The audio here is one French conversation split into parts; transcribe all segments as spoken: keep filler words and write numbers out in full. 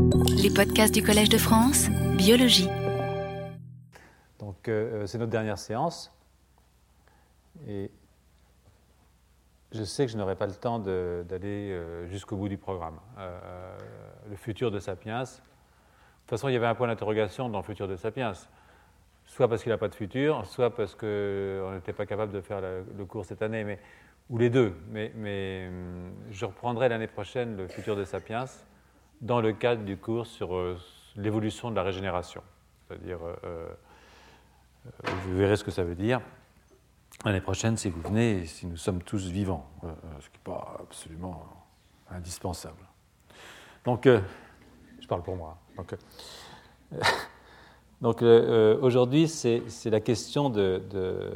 Les podcasts du Collège de France, biologie. Donc, euh, c'est notre dernière séance. Et je sais que je n'aurai pas le temps de, d'aller euh, jusqu'au bout du programme. Euh, le futur de Sapiens. De toute façon, il y avait un point d'interrogation dans le futur de Sapiens. Soit parce qu'il n'a pas de futur, soit parce qu'on n'était pas capable de faire la, le cours cette année, mais, ou les deux. Mais, mais je reprendrai l'année prochaine le futur de Sapiens dans le cadre du cours sur euh, l'évolution de la régénération. C'est-à-dire, euh, euh, vous verrez ce que ça veut dire l'année prochaine si vous venez, si nous sommes tous vivants, euh, ce qui n'est pas absolument indispensable. Donc, euh, je parle pour moi. Donc, euh, donc euh, aujourd'hui, c'est, c'est la question de, de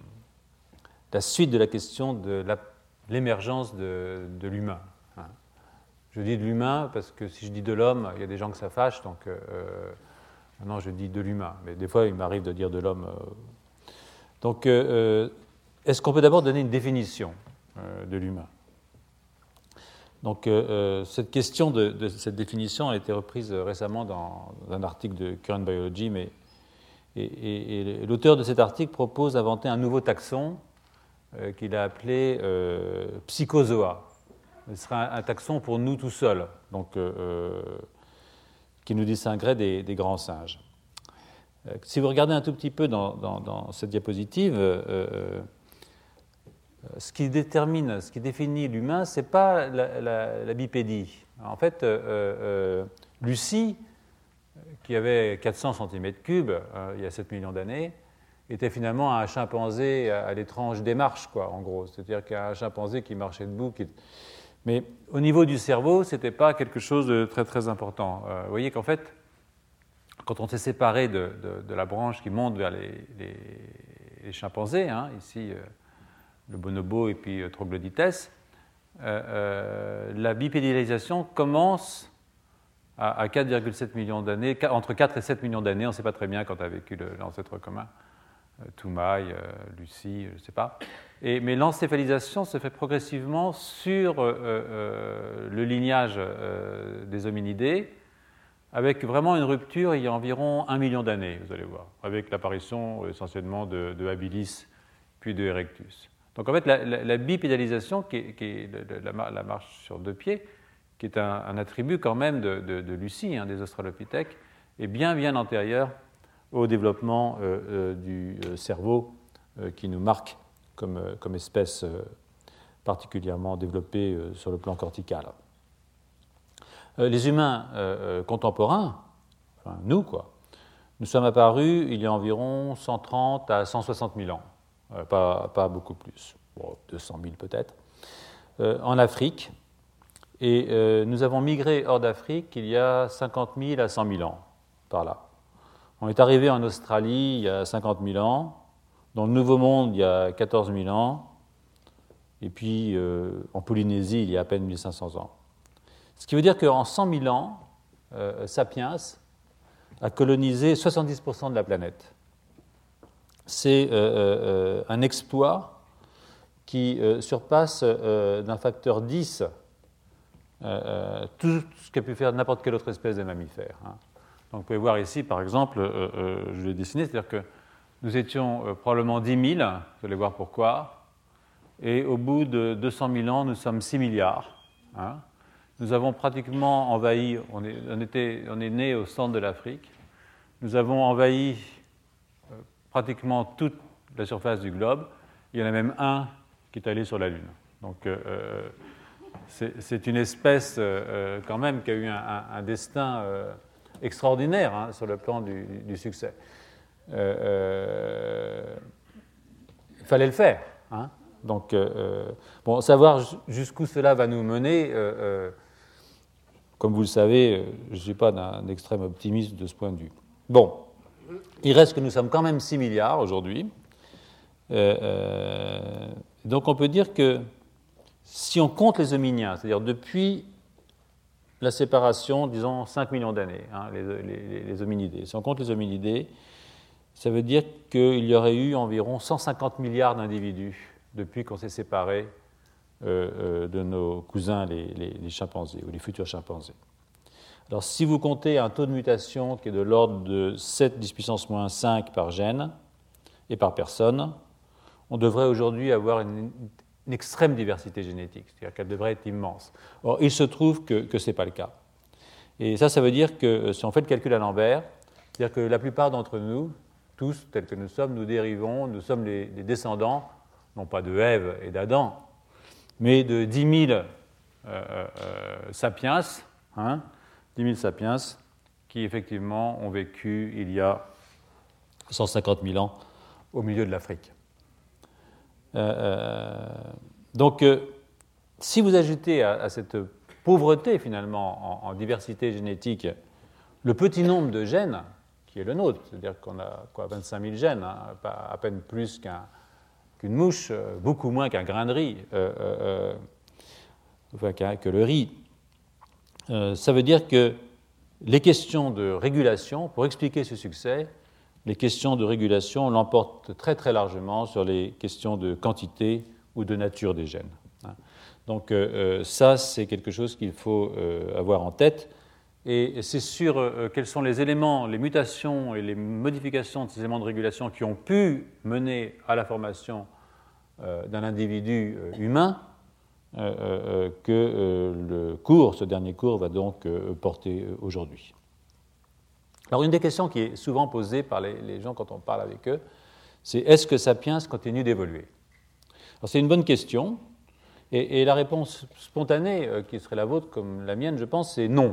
la suite de la question de la, l'émergence de, de l'humain. Hein. Je dis de l'humain parce que si je dis de l'homme, il y a des gens que ça fâche, donc euh, maintenant je dis de l'humain. Mais des fois, il m'arrive de dire de l'homme. Euh, donc, euh, est-ce qu'on peut d'abord donner une définition euh, de l'humain ? Donc, euh, cette question de, de cette définition a été reprise récemment dans, dans un article de Current Biology, mais et, et, et l'auteur de cet article propose d'inventer un nouveau taxon euh, qu'il a appelé euh, psychozoa. Ce sera un, un taxon pour nous tout seuls, donc euh, qui nous distinguerait des, des grands singes. Euh, si vous regardez un tout petit peu dans, dans, dans cette diapositive, euh, euh, ce qui détermine, ce qui définit l'humain, ce n'est pas la, la, la bipédie. En fait, euh, euh, Lucie, qui avait quatre cents centimètres cubes euh, il y a sept millions d'années, était finalement un chimpanzé à, à l'étrange démarche, quoi, en gros. C'est-à-dire qu'un chimpanzé qui marchait debout. Qui... Mais au niveau du cerveau, ce n'était pas quelque chose de très, très important. Euh, vous voyez qu'en fait, quand on s'est séparé de, de, de la branche qui monte vers les, les, les chimpanzés, hein, ici... Euh, le bonobo et puis euh, troglodytes, euh, euh, la bipédalisation commence à, à quatre virgule sept millions d'années, entre quatre et sept millions d'années, on ne sait pas très bien quand a vécu le, l'ancêtre commun, euh, Toumaï, euh, Lucie, je ne sais pas. Et, mais l'encéphalisation se fait progressivement sur euh, euh, le lignage euh, des hominidés, avec vraiment une rupture il y a environ un million d'années, vous allez voir, avec l'apparition essentiellement de, de habilis puis de erectus. Donc en fait, la, la, la bipédalisation, qui est, qui est la, la, la marche sur deux pieds, qui est un, un attribut quand même de, de, de Lucie, hein, des australopithèques, est bien bien antérieure au développement euh, euh, du euh, cerveau euh, qui nous marque comme, euh, comme espèce euh, particulièrement développée euh, sur le plan cortical. Euh, les humains euh, contemporains, enfin nous quoi, nous sommes apparus il y a environ cent trente à cent soixante mille ans. Euh, pas, pas beaucoup plus, bon, deux cent mille peut-être, euh, en Afrique. Et euh, nous avons migré hors d'Afrique il y a cinquante mille à cent mille ans, par là. On est arrivé en Australie il y a cinquante mille ans, dans le Nouveau Monde il y a quatorze mille ans, et puis euh, en Polynésie il y a à peine mille cinq cents ans. Ce qui veut dire qu'en cent mille ans, euh, Sapiens a colonisé soixante-dix pour cent de la planète. C'est euh, euh, un exploit qui euh, surpasse euh, d'un facteur dix euh, tout ce qu'a pu faire n'importe quelle autre espèce de mammifère. Hein. Donc vous pouvez voir ici, par exemple, euh, euh, je l'ai dessiné, c'est-à-dire que nous étions euh, probablement dix mille, vous allez voir pourquoi, et au bout de deux cent mille ans, nous sommes six milliards. Hein. Nous avons pratiquement envahi, on est, on était, on est né au centre de l'Afrique, nous avons envahi pratiquement toute la surface du globe. Il y en a même un qui est allé sur la Lune. Donc, euh, c'est, c'est une espèce, euh, quand même, qui a eu un, un, un destin euh, extraordinaire hein, sur le plan du, du succès. Euh, euh, il fallait le faire. Hein. Donc, euh, bon, savoir jusqu'où cela va nous mener, euh, euh, comme vous le savez, je ne suis pas d'un extrême optimiste de ce point de vue. Bon. Il reste que nous sommes quand même six milliards aujourd'hui. Euh, euh, donc on peut dire que si on compte les hominiens, c'est-à-dire depuis la séparation, disons cinq millions d'années, hein, les, les, les hominidés, si on compte les hominidés, ça veut dire qu'il y aurait eu environ cent cinquante milliards d'individus depuis qu'on s'est séparés euh, euh, de nos cousins les, les, les chimpanzés ou les futurs chimpanzés. Alors, si vous comptez un taux de mutation qui est de l'ordre de sept dix puissance moins cinq par gène et par personne, on devrait aujourd'hui avoir une, une extrême diversité génétique, c'est-à-dire qu'elle devrait être immense. Or, il se trouve que, que ce n'est pas le cas. Et ça, ça veut dire que si on fait le calcul à l'envers, c'est-à-dire que la plupart d'entre nous, tous tels que nous sommes, nous dérivons, nous sommes les, les descendants, non pas de Ève et d'Adam, mais de dix mille euh, euh, sapiens, hein, dix mille sapiens, qui effectivement ont vécu il y a cent cinquante mille ans au milieu de l'Afrique. Euh, euh, donc, euh, si vous ajoutez à, à cette pauvreté finalement en, en diversité génétique le petit nombre de gènes qui est le nôtre, c'est-à-dire qu'on a quoi, vingt-cinq mille gènes, hein, pas, à peine plus qu'un, qu'une mouche, euh, beaucoup moins qu'un grain de riz, euh, euh, enfin, que le riz. Euh, ça veut dire que les questions de régulation, pour expliquer ce succès, les questions de régulation l'emportent très très largement sur les questions de quantité ou de nature des gènes. Hein. Donc euh, ça, c'est quelque chose qu'il faut euh, avoir en tête. Et c'est sur euh, quels sont les éléments, les mutations et les modifications de ces éléments de régulation qui ont pu mener à la formation euh, d'un individu euh, humain euh, euh, que euh, le cours, ce dernier cours, va donc euh, porter euh, aujourd'hui. Alors une des questions qui est souvent posée par les, les gens quand on parle avec eux, c'est est-ce que Sapiens continue d'évoluer? Alors c'est une bonne question, et, et la réponse spontanée euh, qui serait la vôtre, comme la mienne, je pense, c'est non.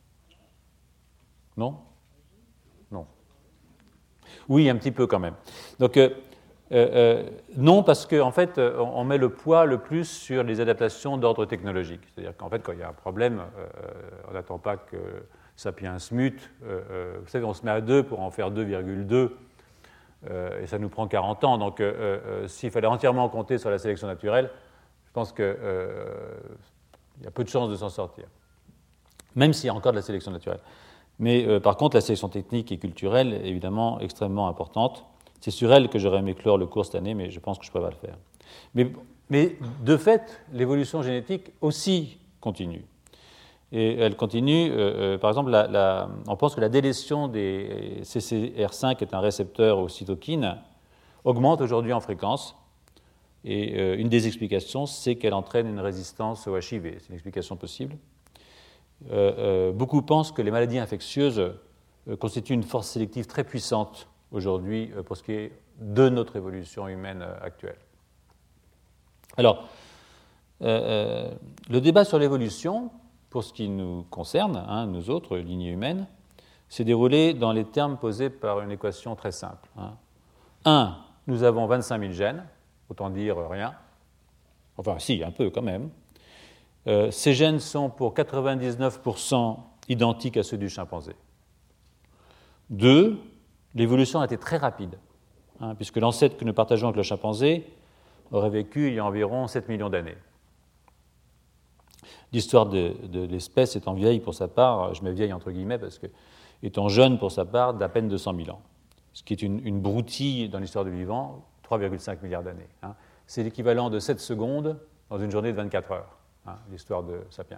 Non? Non. Oui, un petit peu quand même. Donc, euh, euh, non, parce qu'en en fait, on met le poids le plus sur les adaptations d'ordre technologique. C'est-à-dire qu'en fait, quand il y a un problème, euh, on n'attend pas que Sapiens mute. Euh, vous savez, on se met à deux pour en faire deux virgule deux, euh, et ça nous prend quarante ans. Donc, euh, euh, s'il fallait entièrement compter sur la sélection naturelle, je pense qu'il euh, y a peu de chances de s'en sortir, même s'il y a encore de la sélection naturelle. Mais euh, par contre, la sélection technique et culturelle est évidemment extrêmement importante. C'est sur elle que j'aurais aimé clore le cours cette année, mais je pense que je ne pourrais pas le faire. Mais, mais de fait, l'évolution génétique aussi continue. Et elle continue, euh, euh, par exemple, la, la, on pense que la délétion des C C R cinq, qui est un récepteur aux cytokines, augmente aujourd'hui en fréquence. Et euh, une des explications, c'est qu'elle entraîne une résistance au H I V. C'est une explication possible. Euh, euh, beaucoup pensent que les maladies infectieuses euh, constituent une force sélective très puissante aujourd'hui euh, pour ce qui est de notre évolution humaine euh, actuelle. Alors, euh, euh, le débat sur l'évolution, pour ce qui nous concerne, hein, nous autres, lignées humaines, s'est déroulé dans les termes posés par une équation très simple. Hein. un, nous avons vingt-cinq mille gènes, autant dire rien. Enfin, si, un peu quand même. Euh, ces gènes sont pour quatre-vingt-dix-neuf pour cent identiques à ceux du chimpanzé. Deux, l'évolution a été très rapide, hein, puisque l'ancêtre que nous partageons avec le chimpanzé aurait vécu il y a environ sept millions d'années. L'histoire de, de l'espèce étant vieille pour sa part, je mets vieille entre guillemets parce que, étant jeune pour sa part, d'à peine deux cents mille ans, ce qui est une, une broutille dans l'histoire du vivant, trois virgule cinq milliards d'années. Hein. C'est l'équivalent de sept secondes dans une journée de vingt-quatre heures. Hein, l'histoire de Sapiens.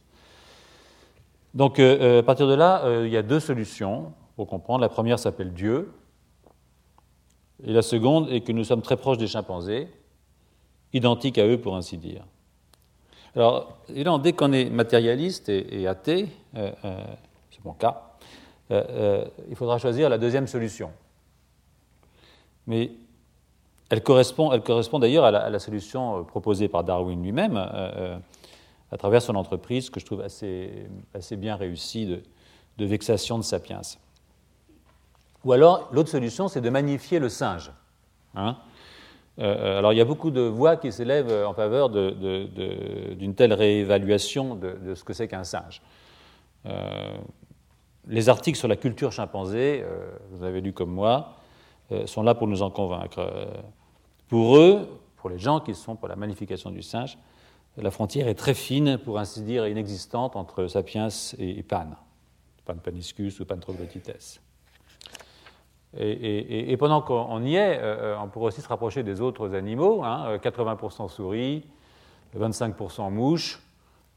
Donc, euh, à partir de là, euh, il y a deux solutions pour comprendre. La première s'appelle Dieu, et la seconde est que nous sommes très proches des chimpanzés, identiques à eux, pour ainsi dire. Alors, évidemment, dès qu'on est matérialiste et, et athée, euh, euh, c'est mon cas, euh, euh, il faudra choisir la deuxième solution. Mais Elle correspond, elle correspond d'ailleurs à la, à la solution proposée par Darwin lui-même, euh, euh, à travers son entreprise, que je trouve assez, assez bien réussie, de, de vexation de Sapiens. Ou alors, l'autre solution, c'est de magnifier le singe. Hein euh, alors, il y a beaucoup de voix qui s'élèvent en faveur de, de, de, d'une telle réévaluation de, de ce que c'est qu'un singe. Euh, les articles sur la culture chimpanzé, euh, vous avez lu comme moi, euh, sont là pour nous en convaincre. Euh, Pour eux, pour les gens qui sont pour la magnification du singe, la frontière est très fine, pour ainsi dire, inexistante entre Sapiens et Pan, Pan paniscus ou Pan troglodytes. Et, et, et pendant qu'on y est, euh, on pourrait aussi se rapprocher des autres animaux, hein, quatre-vingts pour cent souris, vingt-cinq pour cent mouches,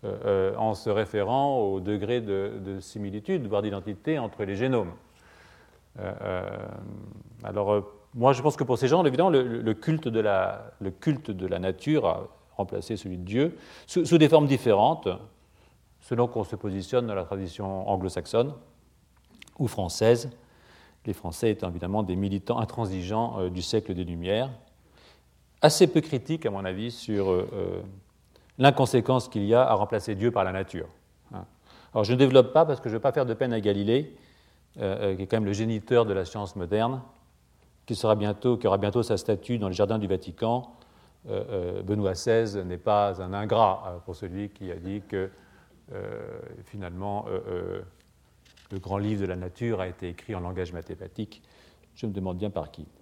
euh, en se référant au degré de, de similitude, voire d'identité entre les génomes. Euh, alors, euh, moi, je pense que pour ces gens, évidemment, le, le, culte de la, le culte de la nature a remplacé celui de Dieu, sous, sous des formes différentes, selon qu'on se positionne dans la tradition anglo-saxonne ou française, les Français étant évidemment des militants intransigeants euh, du siècle des Lumières, assez peu critiques, à mon avis, sur euh, l'inconséquence qu'il y a à remplacer Dieu par la nature. Hein. Alors, je ne développe pas parce que je ne veux pas faire de peine à Galilée, euh, qui est quand même le géniteur de la science moderne, qui, sera bientôt, qui aura bientôt sa statue dans le jardin du Vatican. Euh, euh, Benoît seize n'est pas un ingrat euh, pour celui qui a dit que euh, finalement euh, euh, le grand livre de la nature a été écrit en langage mathématique. Je me demande bien par qui.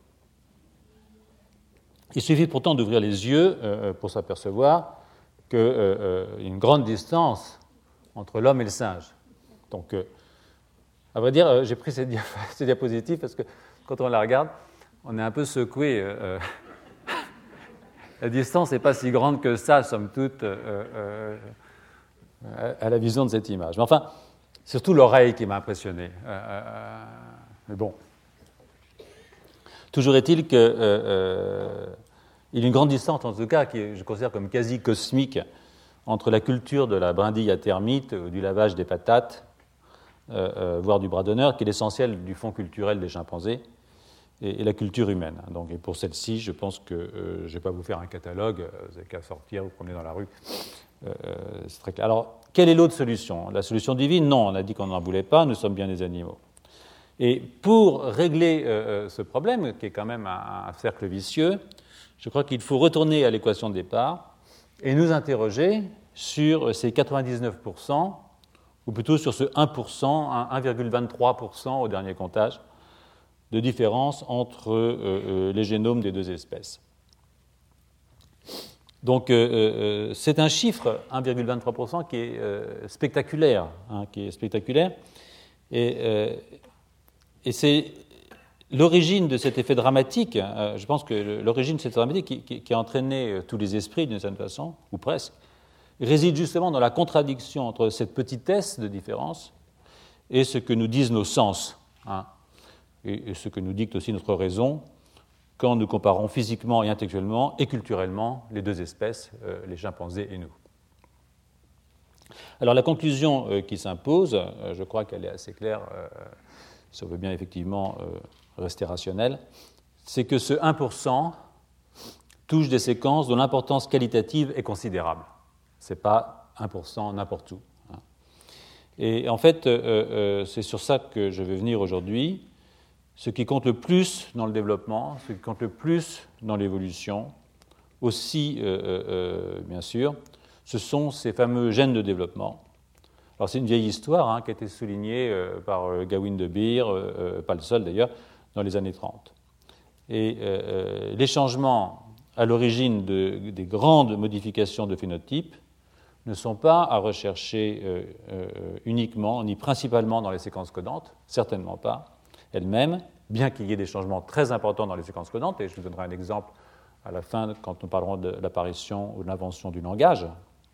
Il suffit pourtant d'ouvrir les yeux euh, pour s'apercevoir qu'il euh, euh, y a une grande distance entre l'homme et le singe. Donc, euh, à vrai dire, euh, j'ai pris ces, dia- ces diapositives parce que quand on la regarde, on est un peu secoué. Euh, la distance n'est pas si grande que ça, somme toute, euh, euh, à, à la vision de cette image. Mais enfin, surtout l'oreille qui m'a impressionné. Euh, euh, mais bon. Toujours est-il qu'il euh, euh, y a une grande distance, en tout cas, qui je considère comme quasi cosmique, entre la culture de la brindille à termites, ou du lavage des patates, euh, euh, voire du bras d'honneur, qui est l'essentiel du fond culturel des chimpanzés, et, et la culture humaine. Donc, et pour celle-ci, je pense que euh, je ne vais pas vous faire un catalogue, vous n'avez qu'à sortir, vous promener dans la rue. Euh, c'est très clair. Alors, quelle est l'autre solution? La solution divine? Non, on a dit qu'on n'en voulait pas, nous sommes bien des animaux. Et pour régler euh, ce problème, qui est quand même un, un cercle vicieux, je crois qu'il faut retourner à l'équation de départ et nous interroger sur ces quatre-vingt-dix-neuf pour cent, ou plutôt sur ce un pour cent, un virgule vingt-trois pour cent au dernier comptage, de différence entre euh, euh, les génomes des deux espèces. Donc euh, euh, c'est un chiffre, un virgule vingt-trois pour cent, qui est euh, spectaculaire, hein, qui est spectaculaire, et euh, Et c'est l'origine de cet effet dramatique, euh, je pense que l'origine de cet effet dramatique qui, qui, qui a entraîné tous les esprits d'une certaine façon, ou presque, réside justement dans la contradiction entre cette petitesse de différence et ce que nous disent nos sens, hein, et, et ce que nous dicte aussi notre raison quand nous comparons physiquement et intellectuellement et culturellement les deux espèces, euh, les chimpanzés et nous. Alors la conclusion euh, qui s'impose, euh, je crois qu'elle est assez claire, euh, si on veut bien effectivement euh, rester rationnel, c'est que ce un pour cent touche des séquences dont l'importance qualitative est considérable. Ce n'est pas un pour cent n'importe où. Hein. Et en fait, euh, euh, c'est sur ça que je vais venir aujourd'hui. Ce qui compte le plus dans le développement, ce qui compte le plus dans l'évolution, aussi, euh, euh, bien sûr, ce sont ces fameux gènes de développement. Alors c'est une vieille histoire hein, qui a été soulignée euh, par euh, Gawin de Beer, euh, euh, pas le seul d'ailleurs, dans les années trente. Et euh, les changements à l'origine de, des grandes modifications de phénotype ne sont pas à rechercher euh, euh, uniquement ni principalement dans les séquences codantes, certainement pas elles-mêmes, bien qu'il y ait des changements très importants dans les séquences codantes, et je vous donnerai un exemple à la fin quand nous parlerons de l'apparition ou de l'invention du langage,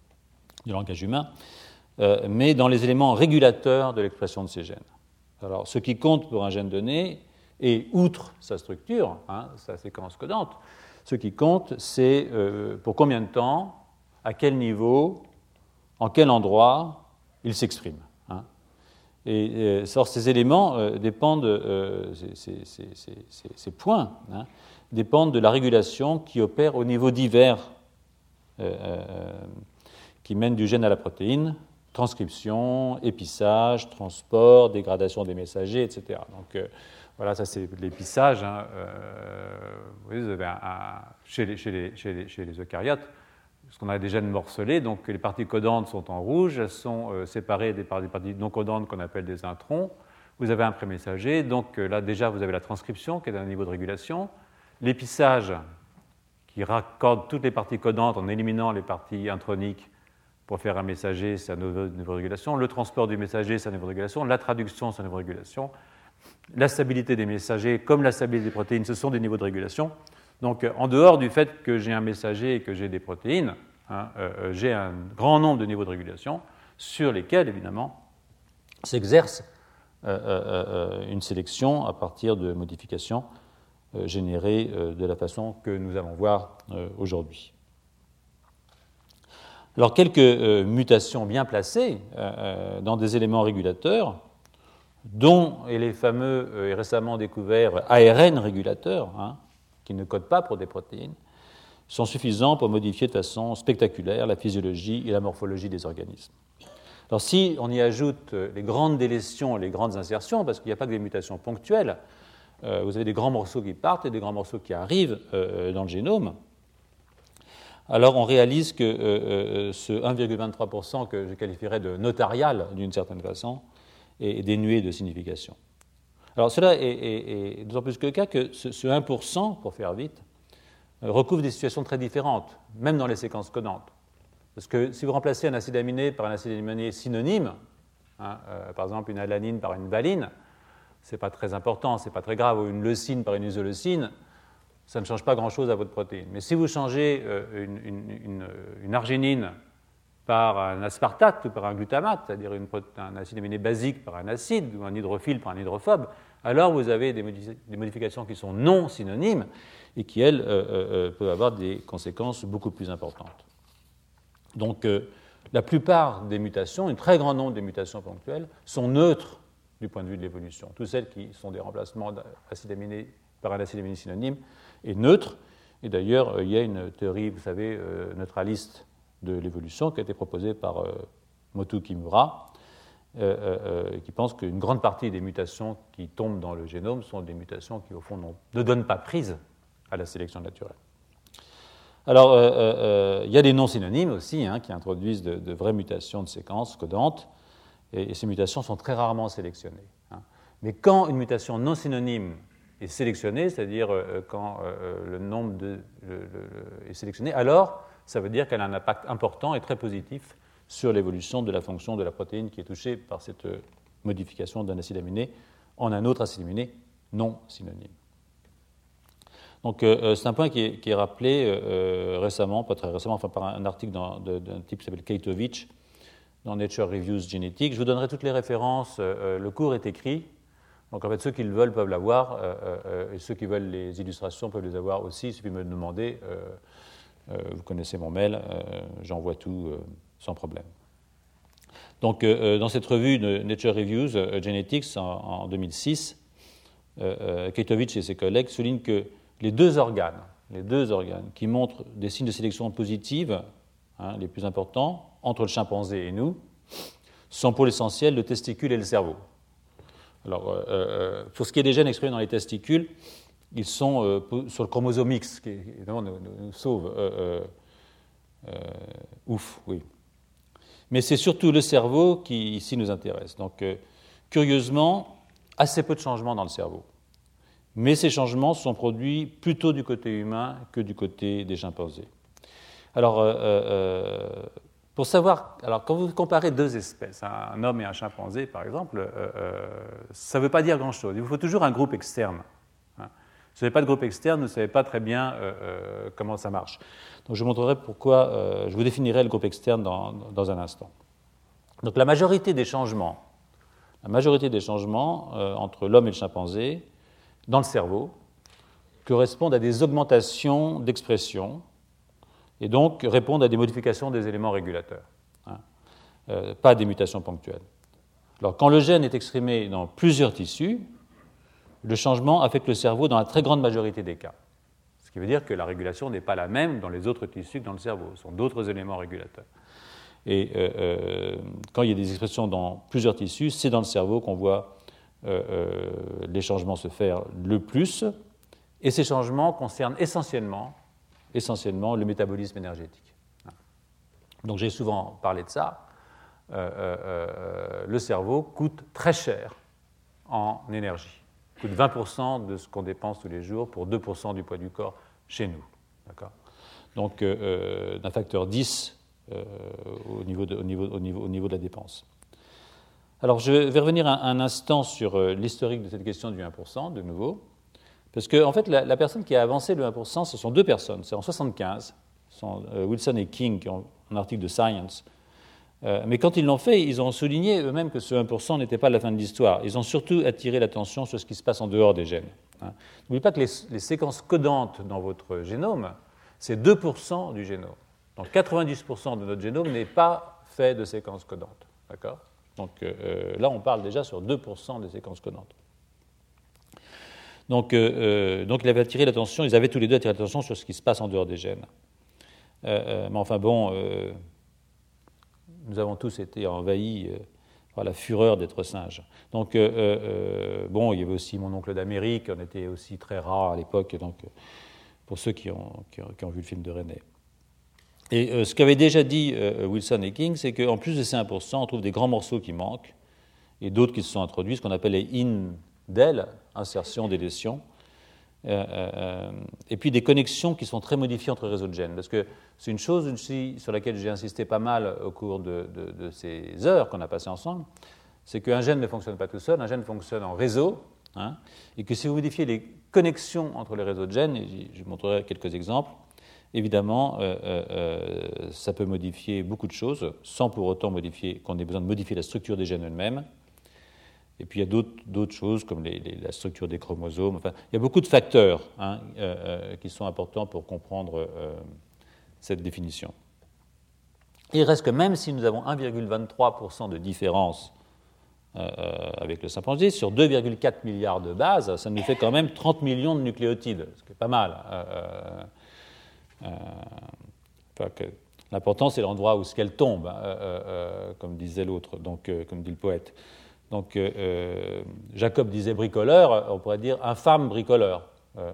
du langage humain, Euh, mais dans les éléments régulateurs de l'expression de ces gènes. Alors, ce qui compte pour un gène donné, et outre sa structure, hein, sa séquence codante, ce qui compte, c'est euh, pour combien de temps, à quel niveau, en quel endroit il s'exprime. Hein. Et euh, alors, ces éléments euh, dépendent, euh, ces, ces, ces, ces, ces points hein, dépendent de la régulation qui opère au niveau divers, euh, euh, qui mène du gène à la protéine, transcription, épissage, transport, dégradation des messagers, et cetera. Donc euh, voilà, ça c'est l'épissage. Hein. Euh, oui, vous avez un, un, chez, les, chez, les, chez, les, chez les eucaryotes, ce qu'on a des gènes morcelés, donc les parties codantes sont en rouge, elles sont euh, séparées des parties, des parties non codantes qu'on appelle des introns. Vous avez un prémessager, donc euh, là déjà vous avez la transcription qui est à un niveau de régulation, l'épissage qui raccorde toutes les parties codantes en éliminant les parties introniques. Pour faire un messager, c'est un niveau de régulation. Le transport du messager, c'est un niveau de régulation. La traduction, c'est un niveau de régulation. La stabilité des messagers, comme la stabilité des protéines, ce sont des niveaux de régulation. Donc, en dehors du fait que j'ai un messager et que j'ai des protéines, hein, euh, j'ai un grand nombre de niveaux de régulation sur lesquels, évidemment, s'exerce euh, euh, une sélection à partir de modifications euh, générées euh, de la façon que nous allons voir euh, aujourd'hui. Alors, quelques euh, mutations bien placées euh, dans des éléments régulateurs, dont et les fameux euh, et récemment découverts A R N régulateurs, hein, qui ne codent pas pour des protéines, sont suffisants pour modifier de façon spectaculaire la physiologie et la morphologie des organismes. Alors si on y ajoute les grandes délétions et les grandes insertions, parce qu'il n'y a pas que des mutations ponctuelles, euh, vous avez des grands morceaux qui partent et des grands morceaux qui arrivent euh, dans le génome, alors on réalise que euh, ce un virgule vingt-trois pour cent que je qualifierais de notarial d'une certaine façon est dénué de signification. Alors cela est, est, est d'autant plus que le cas que ce, ce un pour cent, pour faire vite, recouvre des situations très différentes, même dans les séquences codantes. Parce que si vous remplacez un acide aminé par un acide aminé synonyme, hein, euh, par exemple une alanine par une valine, ce n'est pas très important, ce n'est pas très grave, ou une leucine par une isoleucine, ça ne change pas grand-chose à votre protéine. Mais si vous changez euh, une, une, une, une arginine par un aspartate ou par un glutamate, c'est-à-dire une, un acide aminé basique par un acide, ou un hydrophile par un hydrophobe, alors vous avez des, modif- des modifications qui sont non synonymes et qui, elles, euh, euh, peuvent avoir des conséquences beaucoup plus importantes. Donc, euh, la plupart des mutations, un très grand nombre des mutations ponctuelles, sont neutres du point de vue de l'évolution. Toutes celles qui sont des remplacements d'acide aminé par un acide aminé synonyme est neutre. Et d'ailleurs, euh, il y a une théorie, vous savez, euh, neutraliste de l'évolution qui a été proposée par euh, Motu Kimura, euh, euh, qui pense qu'une grande partie des mutations qui tombent dans le génome sont des mutations qui, au fond, ne donnent pas prise à la sélection naturelle. Alors, euh, euh, il y a des non-synonymes aussi, hein, qui introduisent de, de vraies mutations de séquences codantes, et, et ces mutations sont très rarement sélectionnées. Hein. Mais quand une mutation non-synonyme est sélectionnée, c'est-à-dire euh, quand euh, le nombre de, le, le, est sélectionné, alors ça veut dire qu'elle a un impact important et très positif sur l'évolution de la fonction de la protéine qui est touchée par cette modification d'un acide aminé en un autre acide aminé non synonyme. Donc euh, c'est un point qui est, qui est rappelé euh, récemment, pas très récemment, enfin par un article dans, de, d'un type qui s'appelle Keitovich dans Nature Reviews Genetics. Je vous donnerai toutes les références. Euh, le cours est écrit. Donc en fait, ceux qui le veulent peuvent l'avoir, euh, euh, et ceux qui veulent les illustrations peuvent les avoir aussi. Il suffit de me le demander. Euh, euh, vous connaissez mon mail, euh, j'envoie tout euh, sans problème. Donc euh, dans cette revue de Nature Reviews euh, Genetics en, en deux mille six, euh, Keitovich et ses collègues soulignent que les deux organes, les deux organes qui montrent des signes de sélection positive, hein, les plus importants, entre le chimpanzé et nous, sont pour l'essentiel le testicule et le cerveau. Alors, euh, euh, pour ce qui est des gènes exprimés dans les testicules, ils sont euh, sur le chromosome X, qui évidemment nous, nous, nous sauve. Euh, euh, ouf, oui. Mais c'est surtout le cerveau qui ici nous intéresse. Donc, euh, curieusement, assez peu de changements dans le cerveau. Mais ces changements sont produits plutôt du côté humain que du côté des chimpanzés. Alors, euh, euh, pour savoir, alors quand vous comparez deux espèces, un homme et un chimpanzé par exemple, euh, euh, ça ne veut pas dire grand-chose. Il vous faut toujours un groupe externe. Hein. Si vous n'avez pas de groupe externe, vous ne savez pas très bien euh, euh, comment ça marche. Donc je vous montrerai pourquoi, euh, je vous définirai le groupe externe dans, dans un instant. Donc la majorité des changements, la majorité des changements euh, entre l'homme et le chimpanzé, dans le cerveau, correspondent à des augmentations d'expression et donc répondent à des modifications des éléments régulateurs, hein, euh, pas des mutations ponctuelles. Alors, quand le gène est exprimé dans plusieurs tissus, le changement affecte le cerveau dans la très grande majorité des cas. Ce qui veut dire que la régulation n'est pas la même dans les autres tissus que dans le cerveau. Ce sont d'autres éléments régulateurs. Et euh, euh, quand il y a des expressions dans plusieurs tissus, c'est dans le cerveau qu'on voit Euh, euh, les changements se faire le plus, et ces changements concernent essentiellement, essentiellement le métabolisme énergétique. Donc j'ai souvent parlé de ça. Euh, euh, le cerveau coûte très cher en énergie. Il coûte vingt pour cent de ce qu'on dépense tous les jours pour deux pour cent du poids du corps chez nous. D'accord ? Donc euh, d'un facteur dix euh, au, niveau de, au, niveau, au, niveau, au niveau de la dépense. Alors, je vais revenir un, un instant sur euh, l'historique de cette question du un pour cent, de nouveau, parce que, en fait, la, la personne qui a avancé le un pour cent, ce sont deux personnes. C'est en soixante-quinze, sont euh, Wilson et King, qui ont un article de Science. Euh, mais quand ils l'ont fait, ils ont souligné eux-mêmes que ce un pour cent n'était pas la fin de l'histoire. Ils ont surtout attiré l'attention sur ce qui se passe en dehors des gènes. Hein. N'oubliez pas que les, les séquences codantes dans votre génome, c'est deux pour cent du génome. Donc quatre-vingt-dix pour cent de notre génome n'est pas fait de séquences codantes. D'accord ? Donc euh, là, on parle déjà sur deux pour cent des séquences codantes. Donc, euh, donc il avait attiré l'attention, ils avaient tous les deux attiré l'attention sur ce qui se passe en dehors des gènes. Euh, euh, mais enfin bon, euh, nous avons tous été envahis euh, par la fureur d'être singes. Donc euh, euh, bon, il y avait aussi Mon oncle d'Amérique, on était aussi très rares à l'époque, donc pour ceux qui ont, qui ont, qui ont vu le film de René. Et euh, ce qu'avaient déjà dit euh, Wilson et King, c'est qu'en plus de ces un pour cent, on trouve des grands morceaux qui manquent, et d'autres qui se sont introduits, ce qu'on appelle les indels, insertion, délétion, euh, euh, et puis des connexions qui sont très modifiées entre réseaux de gènes. Parce que c'est une chose aussi sur laquelle j'ai insisté pas mal au cours de, de, de ces heures qu'on a passées ensemble, c'est qu'un gène ne fonctionne pas tout seul, un gène fonctionne en réseau, hein, et que si vous modifiez les connexions entre les réseaux de gènes, et je vous montrerai quelques exemples, évidemment, euh, euh, ça peut modifier beaucoup de choses, sans pour autant modifier, qu'on ait besoin de modifier la structure des gènes eux-mêmes. Et puis il y a d'autres, d'autres choses, comme les, les, la structure des chromosomes. Enfin, il y a beaucoup de facteurs hein, euh, euh, qui sont importants pour comprendre euh, cette définition. Et il reste que même si nous avons un virgule vingt-trois pour cent de différence euh, avec le chimpanzé, sur deux virgule quatre milliards de bases, ça nous fait quand même trente millions de nucléotides, ce qui est pas mal. Euh, Euh, enfin que, l'important, c'est l'endroit où ce qu'elle tombe, hein, euh, euh, comme disait l'autre, donc, euh, comme dit le poète. Donc, euh, Jacob disait bricoleur, on pourrait dire infâme bricoleur. Euh,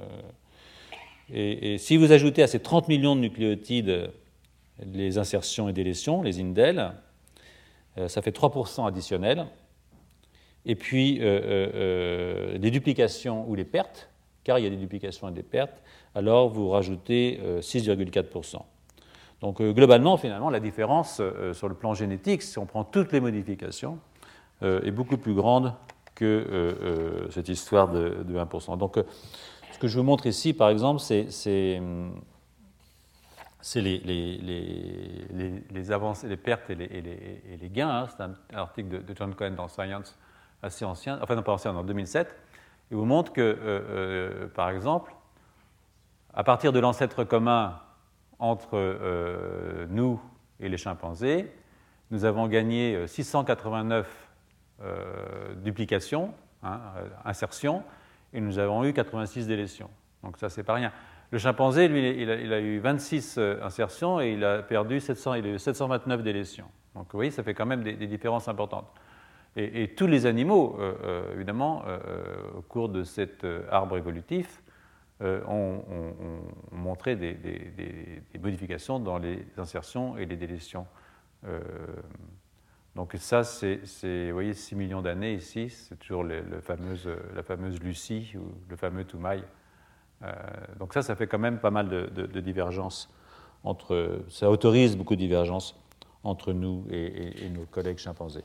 et, et si vous ajoutez à ces trente millions de nucléotides les insertions et délétions, les indels, euh, ça fait trois pour cent additionnels. Et puis, euh, euh, les duplications ou les pertes, car il y a des duplications et des pertes, alors vous rajoutez euh, six virgule quatre pour cent. Donc euh, globalement, finalement, la différence euh, sur le plan génétique, si on prend toutes les modifications, euh, est beaucoup plus grande que euh, euh, cette histoire de, de un pour cent. Donc euh, ce que je vous montre ici, par exemple, c'est, c'est, c'est les, les, les, les, les avancées, les pertes et les, et les, et les gains. Hein. C'est un, un article de, de John Cohen dans Science, assez ancien, enfin non pas ancien, en deux mille sept. Il vous montre que, euh, euh, par exemple, à partir de l'ancêtre commun entre euh, nous et les chimpanzés, nous avons gagné six cent quatre-vingt-neuf euh, duplications, hein, insertions, et nous avons eu quatre-vingt-six délétions. Donc ça, c'est pas rien. Le chimpanzé, lui, il a, il a eu vingt-six insertions et il a perdu sept cents, il a eu sept cent vingt-neuf délétions. Donc vous voyez, ça fait quand même des, des différences importantes. Et, et tous les animaux, euh, euh, évidemment, euh, au cours de cet euh, arbre évolutif, euh, ont, ont, ont montré des, des, des, des modifications dans les insertions et les délétions. Euh, donc ça, c'est, c'est, vous voyez, six millions d'années ici, c'est toujours le, le fameuse, la fameuse Lucie ou le fameux Toumaï. Euh, donc ça, ça fait quand même pas mal de, de, de divergences entre, ça autorise beaucoup de divergences entre nous et, et, et nos collègues chimpanzés.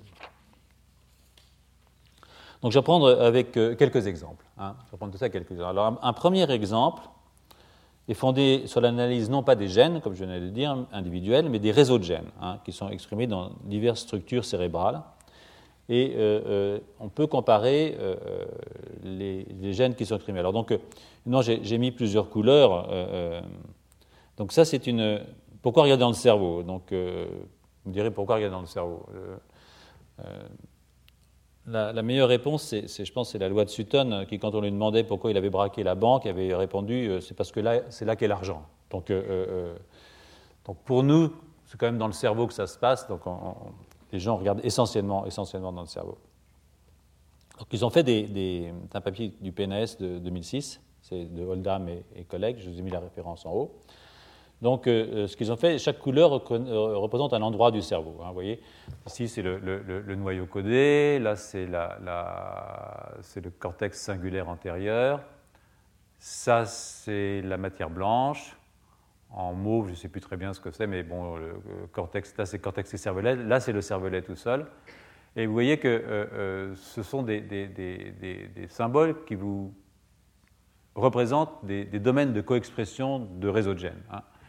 Donc, je vais prendre avec euh, quelques exemples. Hein. Je vais prendre tout ça quelques exemples. Alors, un, un premier exemple est fondé sur l'analyse non pas des gènes, comme je venais de le dire, individuels, mais des réseaux de gènes, hein, qui sont exprimés dans diverses structures cérébrales. Et euh, euh, on peut comparer euh, les, les gènes qui sont exprimés. Alors, donc, euh, non, j'ai, j'ai mis plusieurs couleurs. Euh, euh, donc, ça, c'est une. Pourquoi regarder dans le cerveau? Donc, euh, vous me direz pourquoi regarder dans le cerveau. Euh, euh, La, la meilleure réponse, c'est, c'est, je pense, c'est la loi de Sutton, qui, quand on lui demandait pourquoi il avait braqué la banque, avait répondu euh, c'est parce que là, c'est là qu'est l'argent. Donc, euh, euh, donc, pour nous, c'est quand même dans le cerveau que ça se passe. Donc, on, on, les gens regardent essentiellement, essentiellement dans le cerveau. Donc, ils ont fait des, des, un papier du P N A S de deux mille six, c'est de Oldham et, et collègues. Je vous ai mis la référence en haut. Donc, euh, ce qu'ils ont fait, chaque couleur représente un endroit du cerveau. Hein, vous voyez, ici, c'est le, le, le noyau codé, là, c'est, la, la, c'est le cortex singulaire antérieur, ça, c'est la matière blanche. En mauve, je ne sais plus très bien ce que c'est, mais bon, le cortex, là, c'est le cortex et cervelet, là, c'est le cervelet tout seul. Et vous voyez que euh, euh, ce sont des, des, des, des, des symboles qui vous représentent des, des domaines de coexpression de réseaux de gènes. Hein.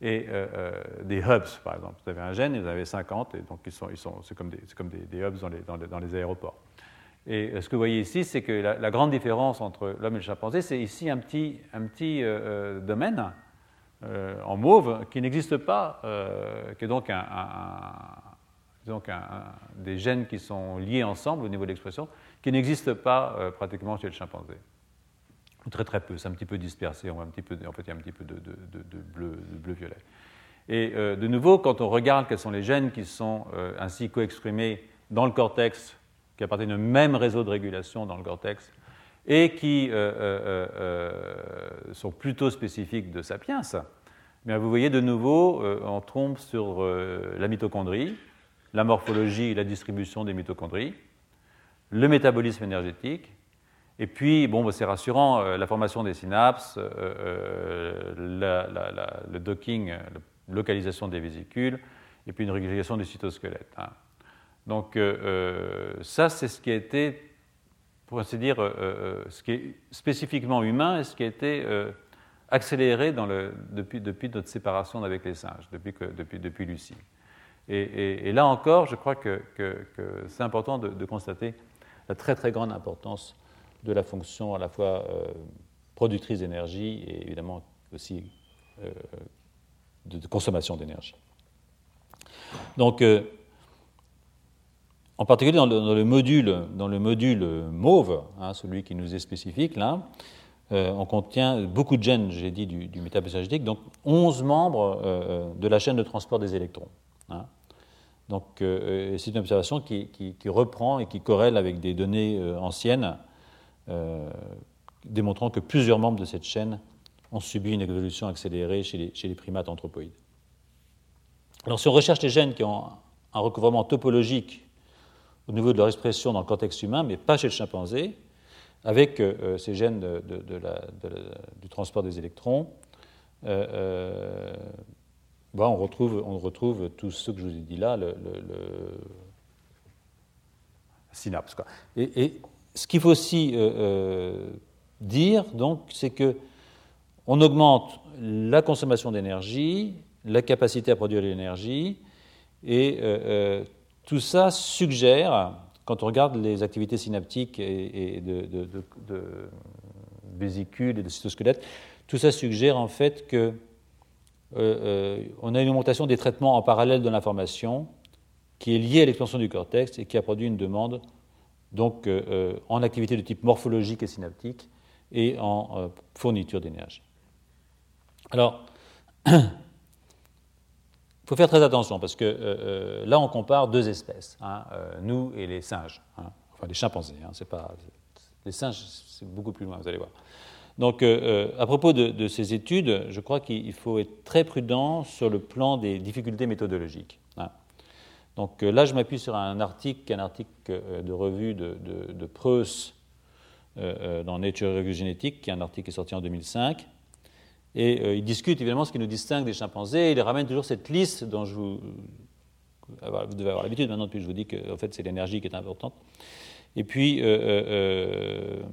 et euh, euh, des hubs, par exemple. Vous avez un gène et vous en avez cinquante, et donc ils sont, ils sont, c'est comme des, c'est comme des, des hubs dans les, dans, les, dans les aéroports. Et ce que vous voyez ici, c'est que la, la grande différence entre l'homme et le chimpanzé, c'est ici un petit, un petit euh, domaine euh, en mauve qui n'existe pas, euh, qui est donc, un, un, un, donc un, un, des gènes qui sont liés ensemble au niveau de l'expression, qui n'existe pas euh, pratiquement chez le chimpanzé. Ou très très peu, c'est un petit peu dispersé, on voit un petit peu, en fait il y a un petit peu de, de, de, de bleu, de bleu-violet. Et euh, de nouveau, quand on regarde quels sont les gènes qui sont euh, ainsi co-exprimés dans le cortex, qui appartiennent au même réseau de régulation dans le cortex, et qui euh, euh, euh, sont plutôt spécifiques de Sapiens, bien, vous voyez de nouveau, euh, on tombe sur euh, la mitochondrie, la morphologie et la distribution des mitochondries, le métabolisme énergétique, et puis, bon, bah, c'est rassurant, euh, la formation des synapses, euh, euh, la, la, la, le docking, la localisation des vésicules, et puis une régulation du cytosquelette. Hein. Donc, euh, euh, ça, c'est ce qui a été, pour ainsi dire, euh, ce qui est spécifiquement humain et ce qui a été euh, accéléré dans le, depuis, depuis notre séparation avec les singes, depuis, que, depuis, depuis Lucie. Et, et, et là encore, je crois que, que, que c'est important de, de constater la très très grande importance de la fonction à la fois euh, productrice d'énergie et évidemment aussi euh, de, de consommation d'énergie. Donc, euh, en particulier dans le, dans le module, dans le module mauve, hein, celui qui nous est spécifique, là, euh, on contient beaucoup de gènes, j'ai dit, du, du métabolisme énergétique, donc onze membres euh, de la chaîne de transport des électrons. Hein. Donc, euh, c'est une observation qui, qui, qui reprend et qui corrèle avec des données euh, anciennes, euh, démontrant que plusieurs membres de cette chaîne ont subi une évolution accélérée chez les, chez les primates anthropoïdes. Alors, si on recherche les gènes qui ont un recouvrement topologique au niveau de leur expression dans le cortex humain, mais pas chez le chimpanzé, avec euh, ces gènes de, de, de la, de la, du transport des électrons, euh, euh, bon, on, retrouve, on retrouve tout ce que je vous ai dit là, le, le, le synapse. Quoi. Et, et ce qu'il faut aussi euh, euh, dire, donc, c'est que on augmente la consommation d'énergie, la capacité à produire de l'énergie, et euh, euh, tout ça suggère, quand on regarde les activités synaptiques et, et de, de, de, de vésicules et de cytosquelettes, tout ça suggère en fait que euh, euh, on a une augmentation des traitements en parallèle de l'information qui est liée à l'expansion du cortex et qui a produit une demande donc euh, en activité de type morphologique et synaptique et en euh, fourniture d'énergie. Alors, il faut faire très attention parce que euh, là, on compare deux espèces, hein, euh, nous et les singes, hein, enfin les chimpanzés. Hein, c'est pas, les singes, c'est beaucoup plus loin, vous allez voir. Donc, euh, à propos de, de ces études, je crois qu'il faut être très prudent sur le plan des difficultés méthodologiques. Hein. Donc là, je m'appuie sur un article, un article de revue de, de, de Preuss euh, dans Nature Review Génétique, qui est un article qui est sorti en deux mille cinq. Et euh, il discute évidemment ce qui nous distingue des chimpanzés. Et il ramène toujours cette liste dont je vous... Vous devez avoir l'habitude maintenant, depuis je vous dis que en fait, c'est l'énergie qui est importante. Et puis, euh, euh,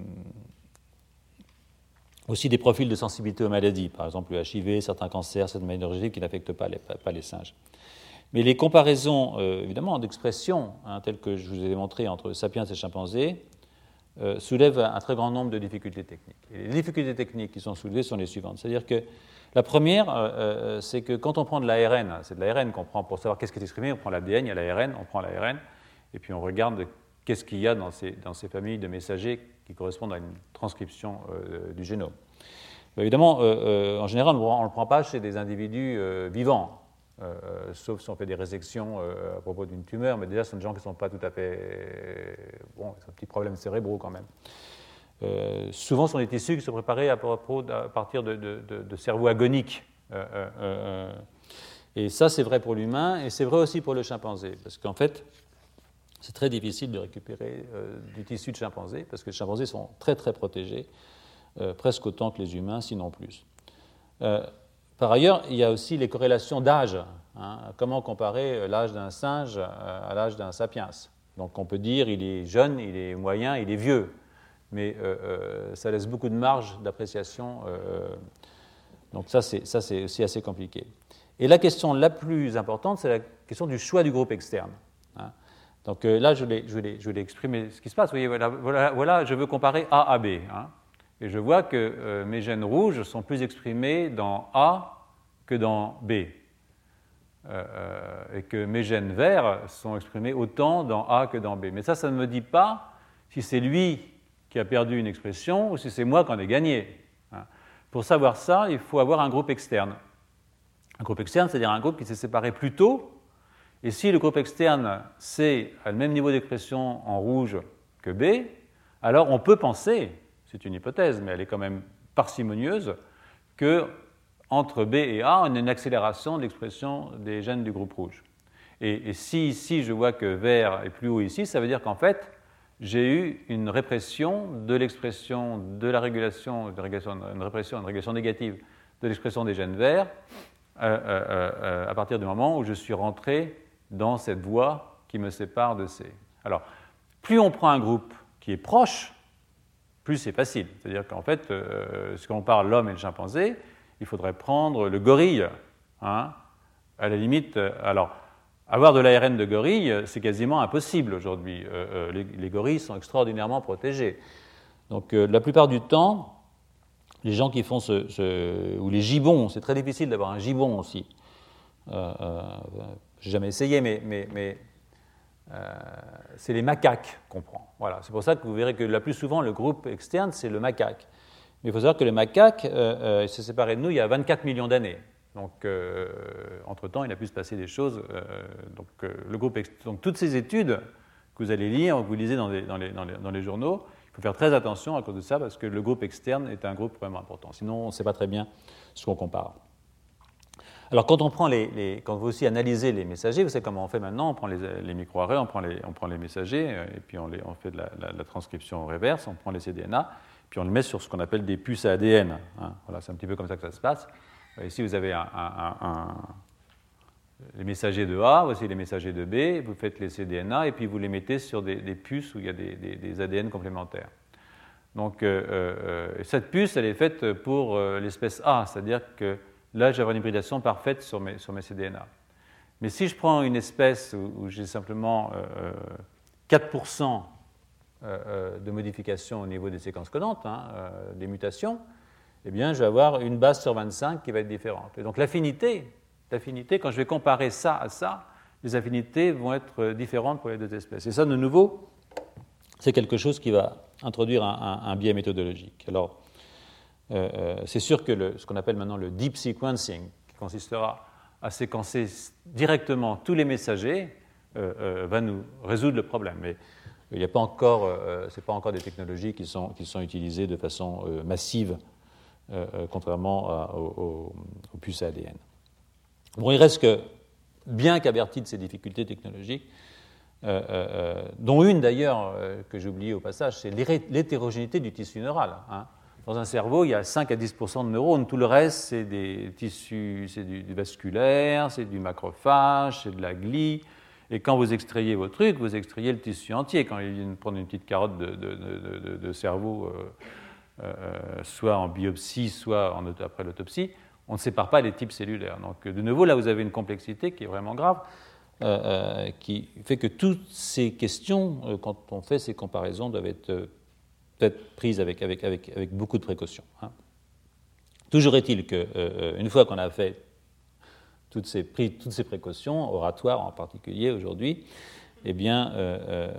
aussi des profils de sensibilité aux maladies, par exemple le H I V, certains cancers, certaines maladies neurologiques qui n'affectent pas les, pas les singes. Mais les comparaisons, euh, évidemment, d'expression, hein, telles que je vous ai démontré entre sapiens et chimpanzés, euh, soulèvent un très grand nombre de difficultés techniques. Et les difficultés techniques qui sont soulevées sont les suivantes. C'est-à-dire que la première, euh, c'est que quand on prend de l'A R N, c'est de l'A R N qu'on prend pour savoir qu'est-ce qui est exprimé, on prend l'A D N, il y a l'A R N, on prend l'A R N, et puis on regarde qu'est-ce qu'il y a dans ces, dans ces familles de messagers qui correspondent à une transcription euh, du génome. Évidemment, euh, euh, en général, on ne le prend pas chez des individus euh, vivants. Euh, sauf si on fait des résections euh, à propos d'une tumeur, mais déjà ce sont des gens qui ne sont pas tout à fait... Bon, ils ont un petit problème cérébraux quand même. Euh, souvent, ce sont des tissus qui sont préparés à, à partir de, de, de, de cerveaux agoniques. Euh, euh, euh, et ça, c'est vrai pour l'humain, et c'est vrai aussi pour le chimpanzé, parce qu'en fait, c'est très difficile de récupérer euh, du tissu de chimpanzé, parce que les chimpanzés sont très très protégés, euh, presque autant que les humains, sinon plus. Euh, Par ailleurs, il y a aussi les corrélations d'âge. Hein. Comment comparer l'âge d'un singe à l'âge d'un sapiens? Donc on peut dire il est jeune, il est moyen, il est vieux. Mais euh, euh, ça laisse beaucoup de marge d'appréciation. Euh, donc ça c'est, ça, c'est aussi assez compliqué. Et la question la plus importante, c'est la question du choix du groupe externe. Hein. Donc euh, là, je vais, je, vais, je vais exprimer ce qui se passe. Vous voyez, voilà, voilà, voilà je veux comparer A à B. Hein. Et je vois que euh, mes gènes rouges sont plus exprimés dans A que dans B. Euh, euh, et que mes gènes verts sont exprimés autant dans A que dans B. Mais ça, ça ne me dit pas si c'est lui qui a perdu une expression ou si c'est moi qui en ai gagné. Hein. Pour savoir ça, il faut avoir un groupe externe. Un groupe externe, c'est-à-dire un groupe qui s'est séparé plus tôt. Et si le groupe externe C a le même niveau d'expression en rouge que B, alors on peut penser, c'est une hypothèse, mais elle est quand même parcimonieuse, qu'entre B et A, on a une accélération de l'expression des gènes du groupe rouge. Et, et si ici je vois que vert est plus haut ici, ça veut dire qu'en fait, j'ai eu une répression de l'expression de la régulation, de régulation une répression, une régulation négative de l'expression des gènes verts euh, euh, euh, à partir du moment où je suis rentré dans cette voie qui me sépare de C. Alors, plus on prend un groupe qui est proche, plus c'est facile. C'est-à-dire qu'en fait, euh, si on parle l'homme et le chimpanzé, il faudrait prendre le gorille. Hein, à la limite, euh, alors, avoir de l'A R N de gorille, c'est quasiment impossible aujourd'hui. Euh, euh, les, les gorilles sont extraordinairement protégés. Donc, euh, la plupart du temps, les gens qui font ce, ce... ou les gibbons, c'est très difficile d'avoir un gibbon aussi. Euh, euh, je n'ai jamais essayé, mais, mais, mais euh, c'est les macaques qu'on prend. Voilà. C'est pour ça que vous verrez que la plus souvent, le groupe externe, c'est le macaque. Mais il faut savoir que le macaque euh, euh, s'est séparé de nous il y a vingt-quatre millions d'années. Donc, euh, entre-temps, il a pu se passer des choses. Euh, donc, euh, le groupe ex... donc, toutes ces études que vous allez lire, que vous lisez dans les, dans les, dans les, dans les journaux, il faut faire très attention à cause de ça, parce que le groupe externe est un groupe vraiment important. Sinon, on ne sait pas très bien ce qu'on compare. Alors, quand on prend les, les, quand vous aussi analysez les messagers, vous savez comment on fait maintenant, on prend les, les microarrays, on prend les, on prend les messagers, et puis on, les, on fait de la, la, la transcription reverse, on prend les C D N A, puis on le met sur ce qu'on appelle des puces à A D N. Hein. Voilà, c'est un petit peu comme ça que ça se passe. Ici, vous avez un, un, un, un, les messagers de A, voici les messagers de B, vous faites les C D N A, et puis vous les mettez sur des, des puces où il y a des, des, des A D N complémentaires. Donc, euh, euh, cette puce, elle est faite pour euh, l'espèce A, c'est-à-dire que là, j'ai une hybridation parfaite sur mes, sur mes C D N A. Mais si je prends une espèce où, où j'ai simplement euh, quatre pour cent euh, de modification au niveau des séquences codantes, hein, euh, des mutations, eh bien, je vais avoir une base sur vingt-cinq qui va être différente. Et donc, l'affinité, l'affinité, quand je vais comparer ça à ça, les affinités vont être différentes pour les deux espèces. Et ça, de nouveau, c'est quelque chose qui va introduire un, un, un biais méthodologique. Alors, Euh, c'est sûr que le, ce qu'on appelle maintenant le deep sequencing, qui consistera à séquencer directement tous les messagers, euh, euh, va nous résoudre le problème. Mais il n'y a pas encore, euh, c'est pas encore des technologies qui sont, qui sont utilisées de façon euh, massive, euh, euh, contrairement à, aux, aux puces A D N. Bon, il reste que, bien qu'averti de ces difficultés technologiques, euh, euh, dont une d'ailleurs euh, que j'ai oubliée au passage, c'est l'hétérogénéité du tissu neural. Hein. Dans un cerveau, il y a cinq à dix pour cent de neurones. Tout le reste, c'est des tissus, c'est du, du vasculaire, c'est du macrophage, c'est de la glie. Et quand vous extrayez vos trucs, vous extrayez le tissu entier. Quand ils viennent prendre une petite carotte de, de, de, de, de cerveau, euh, euh, soit en biopsie, soit en, après l'autopsie, on ne sépare pas les types cellulaires. Donc, de nouveau, là, vous avez une complexité qui est vraiment grave, euh, euh, qui fait que toutes ces questions, euh, quand on fait ces comparaisons, doivent être euh, peut-être prise avec, avec, avec, avec beaucoup de précautions. Hein. Toujours est-il qu'une euh, fois qu'on a fait toutes ces, pris toutes ces précautions, oratoires en particulier aujourd'hui, eh bien, euh,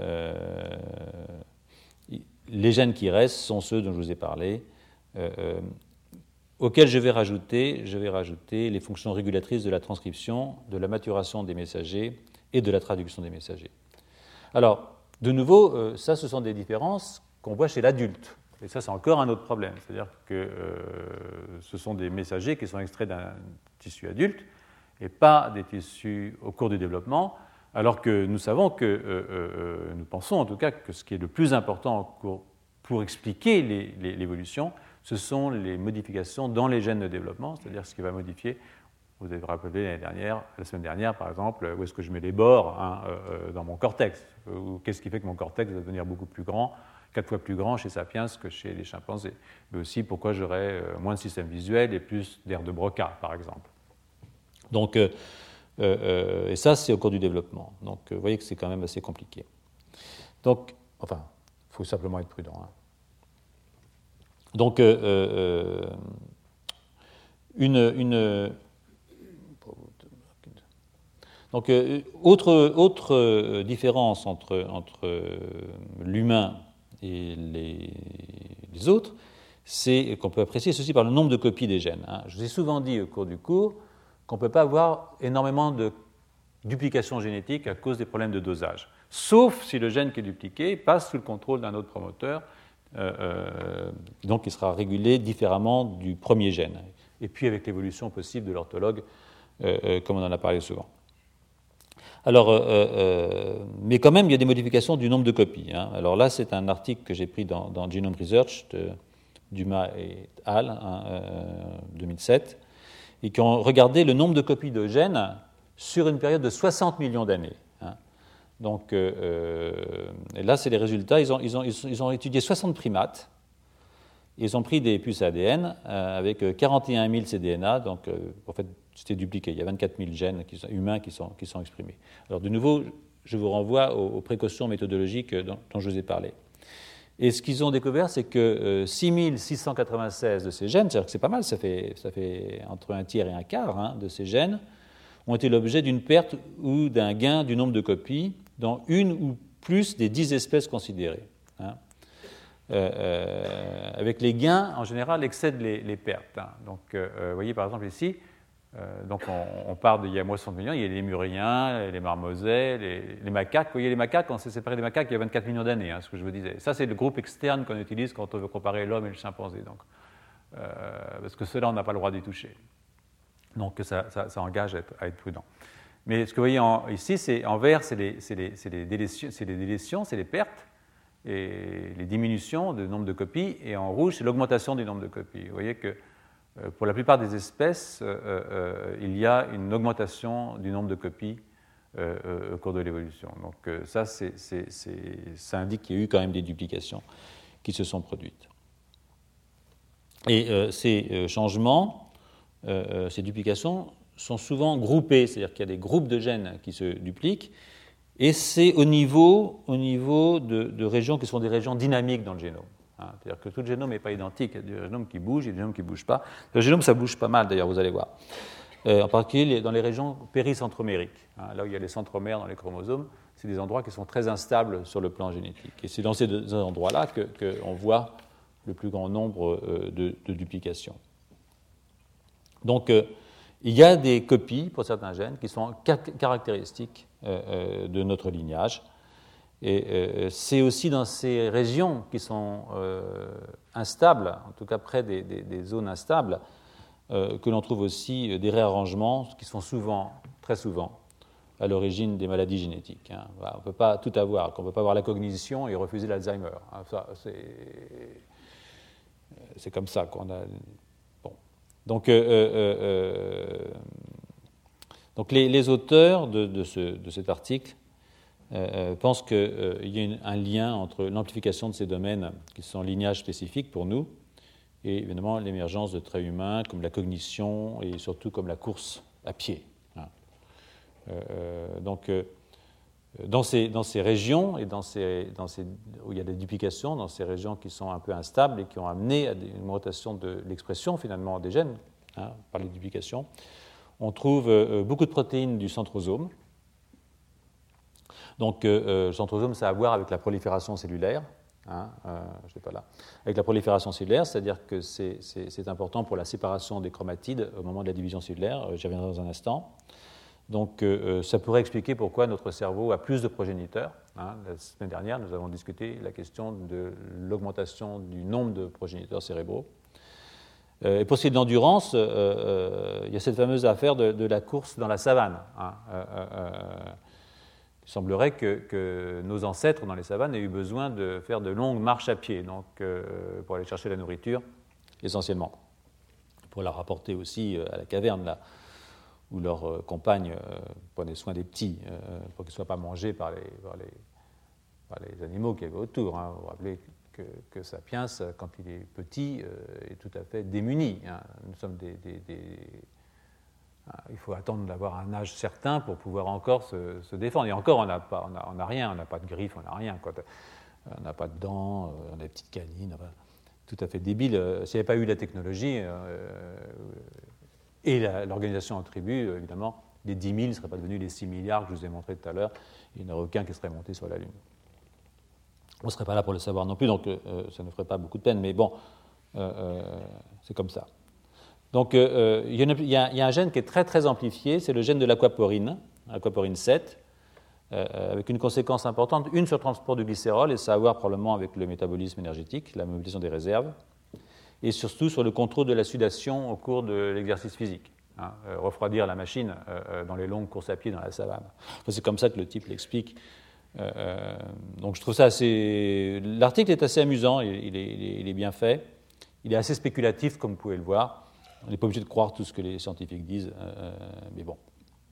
euh, les gènes qui restent sont ceux dont je vous ai parlé, euh, euh, auxquels je vais rajouter, je vais rajouter les fonctions régulatrices de la transcription, de la maturation des messagers et de la traduction des messagers. Alors, de nouveau, euh, ça, ce sont des différences qu'on voit chez l'adulte. Et ça, c'est encore un autre problème. C'est-à-dire que euh, ce sont des messagers qui sont extraits d'un tissu adulte et pas des tissus au cours du développement, alors que nous savons que, euh, euh, nous pensons en tout cas que ce qui est le plus important pour, pour expliquer les, les, l'évolution, ce sont les modifications dans les gènes de développement, c'est-à-dire ce qui va modifier. Vous avez rappelé l'année dernière, la semaine dernière, par exemple, où est-ce que je mets les bords hein, euh, dans mon cortex, ou qu'est-ce qui fait que mon cortex va devenir beaucoup plus grand, quatre fois plus grand chez Sapiens que chez les chimpanzés. Mais aussi pourquoi j'aurais moins de système visuel et plus d'aire de Broca, par exemple. Donc, euh, euh, et ça, c'est au cours du développement. Donc, euh, vous voyez que c'est quand même assez compliqué. Donc, enfin, il faut simplement être prudent. Hein. Donc, euh, euh, une, une donc, euh, autre, autre euh, différence entre, entre euh, l'humain et les, les autres, c'est qu'on peut apprécier ceci par le nombre de copies des gènes. Hein. Je vous ai souvent dit au cours du cours qu'on ne peut pas avoir énormément de duplication génétique à cause des problèmes de dosage, sauf si le gène qui est dupliqué passe sous le contrôle d'un autre promoteur, euh, euh, donc il sera régulé différemment du premier gène, et puis avec l'évolution possible de l'orthologue, euh, euh, comme on en a parlé souvent. Alors, euh, euh, mais quand même, il y a des modifications du nombre de copies. Hein. Alors là, c'est un article que j'ai pris dans, dans Genome Research de Dumas et al. Hein, euh, deux mille sept, et qui ont regardé le nombre de copies de gènes sur une période de soixante millions d'années. Hein. Donc, euh, et là, c'est les résultats. Ils ont, ils, ont, ils ont étudié soixante primates. Ils ont pris des puces A D N euh, avec quarante et un mille cDNA. Donc, euh, en fait, c'était dupliqué. Il y a vingt-quatre mille gènes qui sont, humains qui sont, qui sont exprimés. Alors, de nouveau, je vous renvoie aux, aux précautions méthodologiques dont, dont je vous ai parlé. Et ce qu'ils ont découvert, c'est que euh, six mille six cent quatre-vingt-seize de ces gènes, c'est-à-dire que c'est pas mal, ça fait, ça fait entre un tiers et un quart hein, de ces gènes, ont été l'objet d'une perte ou d'un gain du nombre de copies dans une ou plus des dix espèces considérées. Hein. Euh, euh, avec les gains, en général, excèdent les, les pertes. Hein. Donc, euh, vous voyez par exemple ici, euh, donc on, on part d'il y a moins de soixante millions, il y a les lémuriens, les marmosets, les, les macaques. Vous voyez, les macaques, on s'est séparé des macaques il y a vingt-quatre millions d'années, hein, ce que je vous disais. Ça, c'est le groupe externe qu'on utilise quand on veut comparer l'homme et le chimpanzé. Donc, euh, parce que ceux-là, on n'a pas le droit d'y toucher. Donc, ça, ça, ça engage à être, à être prudent. Mais ce que vous voyez en, ici, c'est en vert, c'est les, c'est les, c'est les délétions, c'est les délétions, c'est les pertes et les diminutions du nombre de copies, et en rouge, c'est l'augmentation du nombre de copies. Vous voyez que euh, pour la plupart des espèces, euh, euh, il y a une augmentation du nombre de copies euh, euh, au cours de l'évolution. Donc euh, ça, c'est, c'est, c'est, ça indique qu'il y a eu quand même des duplications qui se sont produites. Et euh, ces euh, changements, euh, ces duplications sont souvent groupés, c'est-à-dire qu'il y a des groupes de gènes qui se dupliquent, et c'est au niveau, au niveau de, de régions qui sont des régions dynamiques dans le génome. Hein. C'est-à-dire que tout le génome n'est pas identique. Il y a des génomes qui bougent, il y a des génomes qui ne bougent pas. Le génome, ça bouge pas mal, d'ailleurs, vous allez voir. Euh, en particulier dans les régions péricentromériques. Hein, là où il y a les centromères dans les chromosomes, c'est des endroits qui sont très instables sur le plan génétique. Et c'est dans ces deux endroits-là que, qu'on voit le plus grand nombre euh, de, de duplications. Donc, euh, il y a des copies pour certains gènes qui sont caractéristiques euh, de notre lignage. Et euh, c'est aussi dans ces régions qui sont euh, instables, en tout cas près des, des, des zones instables, euh, que l'on trouve aussi des réarrangements qui sont souvent, très souvent, à l'origine des maladies génétiques. Hein. Voilà, on ne peut pas tout avoir, on ne peut pas avoir la cognition et refuser l'Alzheimer. Hein. Ça, c'est, c'est comme ça qu'on a... Donc, euh, euh, euh, donc les, les auteurs de, de, ce, de cet article euh, pensent qu'il euh, y a une, un lien entre l'amplification de ces domaines qui sont lignages spécifiques pour nous et évidemment l'émergence de traits humains comme la cognition et surtout comme la course à pied. Hein. Euh, donc, euh, dans, ces, dans ces régions et dans ces, dans ces, où il y a des duplications, dans ces régions qui sont un peu instables et qui ont amené à une augmentation de l'expression finalement des gènes hein, par les duplications, on trouve euh, beaucoup de protéines du centrosome. Donc, euh, le centrosome, ça a à voir avec la prolifération cellulaire. Hein, euh, je n'ai pas là. Avec la prolifération cellulaire, c'est-à-dire que c'est, c'est, c'est important pour la séparation des chromatides au moment de la division cellulaire. J'y reviendrai dans un instant. Donc, euh, ça pourrait expliquer pourquoi notre cerveau a plus de progéniteurs. Hein. La semaine dernière, nous avons discuté la question de l'augmentation du nombre de progéniteurs cérébraux. Euh, et pour ce qui est de l'endurance, euh, euh, il y a cette fameuse affaire de, de la course dans la savane. Hein. Euh, euh, il semblerait que, que nos ancêtres dans les savanes aient eu besoin de faire de longues marches à pied, donc, euh, pour aller chercher la nourriture, essentiellement, pour la rapporter aussi à la caverne, là, où leurs euh, compagnes euh, prenaient soin des petits euh, pour qu'ils ne soient pas mangés par les, par les, par les animaux qui avaient autour. Hein. Vous vous rappelez que, que Sapiens, quand il est petit, euh, est tout à fait démuni. Hein. Nous sommes des, des, des, Il faut attendre d'avoir un âge certain pour pouvoir encore se, se défendre. Et encore, on n'a pas, on a, on a rien, on n'a pas de griffes, on n'a rien. Quoi. On n'a pas de dents, on a des petites canines. Enfin, tout à fait débile. S'il n'y avait pas eu la technologie euh, et la, l'organisation en tribu, évidemment, les dix mille ne seraient pas devenus les six milliards que je vous ai montrés tout à l'heure. Il n'y en aurait aucun qui serait monté sur la Lune. On ne serait pas là pour le savoir non plus, donc euh, ça ne ferait pas beaucoup de peine. Mais bon, euh, euh, c'est comme ça. Donc, euh, il, y a une, il, y a, il y a un gène qui est très, très amplifié, c'est le gène de l'aquaporine, l'aquaporine sept, euh, avec une conséquence importante, une sur le transport du glycérol, et ça a à voir probablement avec le métabolisme énergétique, la mobilisation des réserves, et surtout sur le contrôle de la sudation au cours de l'exercice physique. Hein, euh, refroidir la machine euh, dans les longues courses à pied dans la savane. Enfin, c'est comme ça que le type l'explique. Euh, euh, donc, je trouve ça assez... L'article est assez amusant, il, il, est, il, est, il est bien fait, il est assez spéculatif, comme vous pouvez le voir. On n'est pas obligé de croire tout ce que les scientifiques disent, euh, mais bon.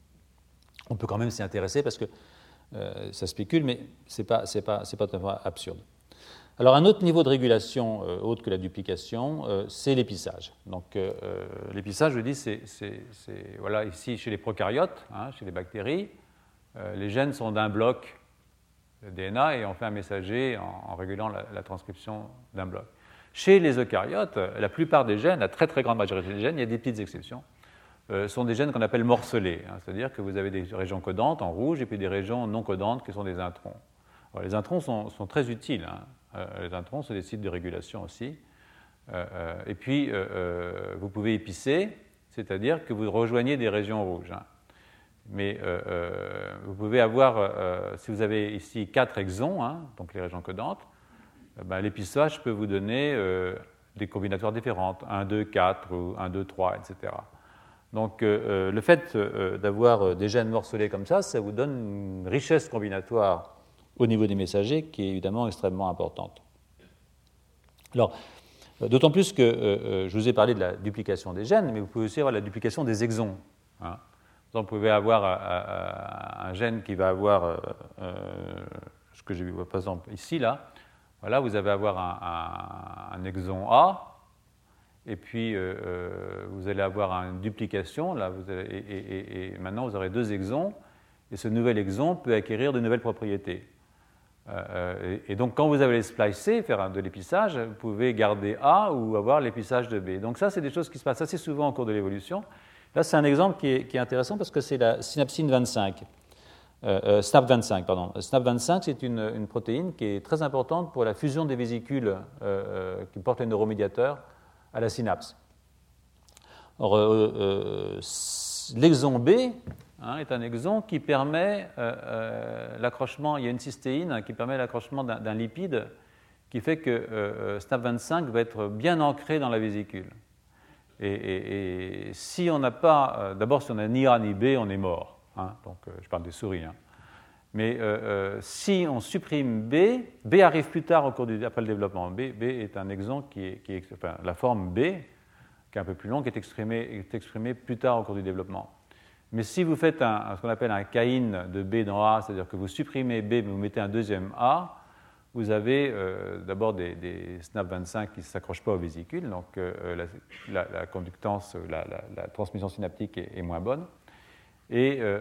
On peut quand même s'y intéresser parce que euh, ça spécule, mais ce n'est pas, c'est pas, c'est pas totalement absurde. Alors, un autre niveau de régulation, euh, autre que la duplication, euh, c'est l'épissage. Donc, euh, l'épissage, je dis, c'est, c'est, c'est voilà, ici, chez les prokaryotes, hein, chez les bactéries, euh, les gènes sont d'un bloc de D N A et on fait un messager en, en régulant la, la transcription d'un bloc. Chez les eucaryotes, la plupart des gènes, la très très grande majorité des gènes, il y a des petites exceptions, euh, sont des gènes qu'on appelle morcelés, hein, c'est-à-dire que vous avez des régions codantes en rouge et puis des régions non codantes qui sont des introns. Alors, les introns sont, sont très utiles, hein. euh, les introns sont des sites de régulation aussi, euh, euh, et puis euh, euh, vous pouvez épicer, c'est-à-dire que vous rejoignez des régions rouges. Hein. Mais euh, euh, vous pouvez avoir, euh, si vous avez ici quatre exons, hein, donc les régions codantes, ben, l'épissage peut vous donner euh, des combinatoires différentes, un, deux, quatre, ou un, deux, trois, et cetera. Donc euh, le fait euh, d'avoir des gènes morcelés comme ça, ça vous donne une richesse combinatoire au niveau des messagers qui est évidemment extrêmement importante. Alors, d'autant plus que euh, je vous ai parlé de la duplication des gènes, mais vous pouvez aussi avoir la duplication des exons. Hein. Donc, vous pouvez avoir euh, un gène qui va avoir euh, euh, ce que j'ai vu par exemple ici, là. Voilà, vous allez avoir un, un, un exon A, et puis euh, euh, vous allez avoir une duplication, là, vous allez, et, et, et maintenant vous aurez deux exons, et ce nouvel exon peut acquérir de nouvelles propriétés. Euh, et, et donc, quand vous avez les splicés, faire de l'épissage, vous pouvez garder A ou avoir l'épissage de B. Donc ça, c'est des choses qui se passent assez souvent au cours de l'évolution. Là, c'est un exemple qui est, qui est intéressant parce que c'est la synapsine vingt-cinq. Euh, euh, S N A P vingt-cinq, pardon. S N A P vingt-cinq, c'est une, une protéine qui est très importante pour la fusion des vésicules euh, euh, qui portent les neuromédiateurs à la synapse. Or, euh, euh, l'exon B hein, est un exon qui permet euh, euh, l'accrochement, il y a une cystéine qui permet l'accrochement d'un, d'un lipide qui fait que euh, S N A P vingt-cinq va être bien ancré dans la vésicule. Et, et, et si on n'a pas, euh, d'abord si on n'a ni A ni B, on est mort. Hein, donc, euh, je parle des souris. Hein. Mais euh, euh, si on supprime B, B arrive plus tard au cours du, après le développement. B, B est un exon qui est, qui est enfin, la forme B, qui est un peu plus longue, est exprimée, est exprimée plus tard au cours du développement. Mais si vous faites un, ce qu'on appelle un K-in de B dans A, c'est-à-dire que vous supprimez B, mais vous mettez un deuxième A, vous avez euh, d'abord des, des S N A P vingt-cinq qui ne s'accrochent pas aux vésicules, donc euh, la, la, la conductance, la, la, la transmission synaptique est, est moins bonne. Et euh,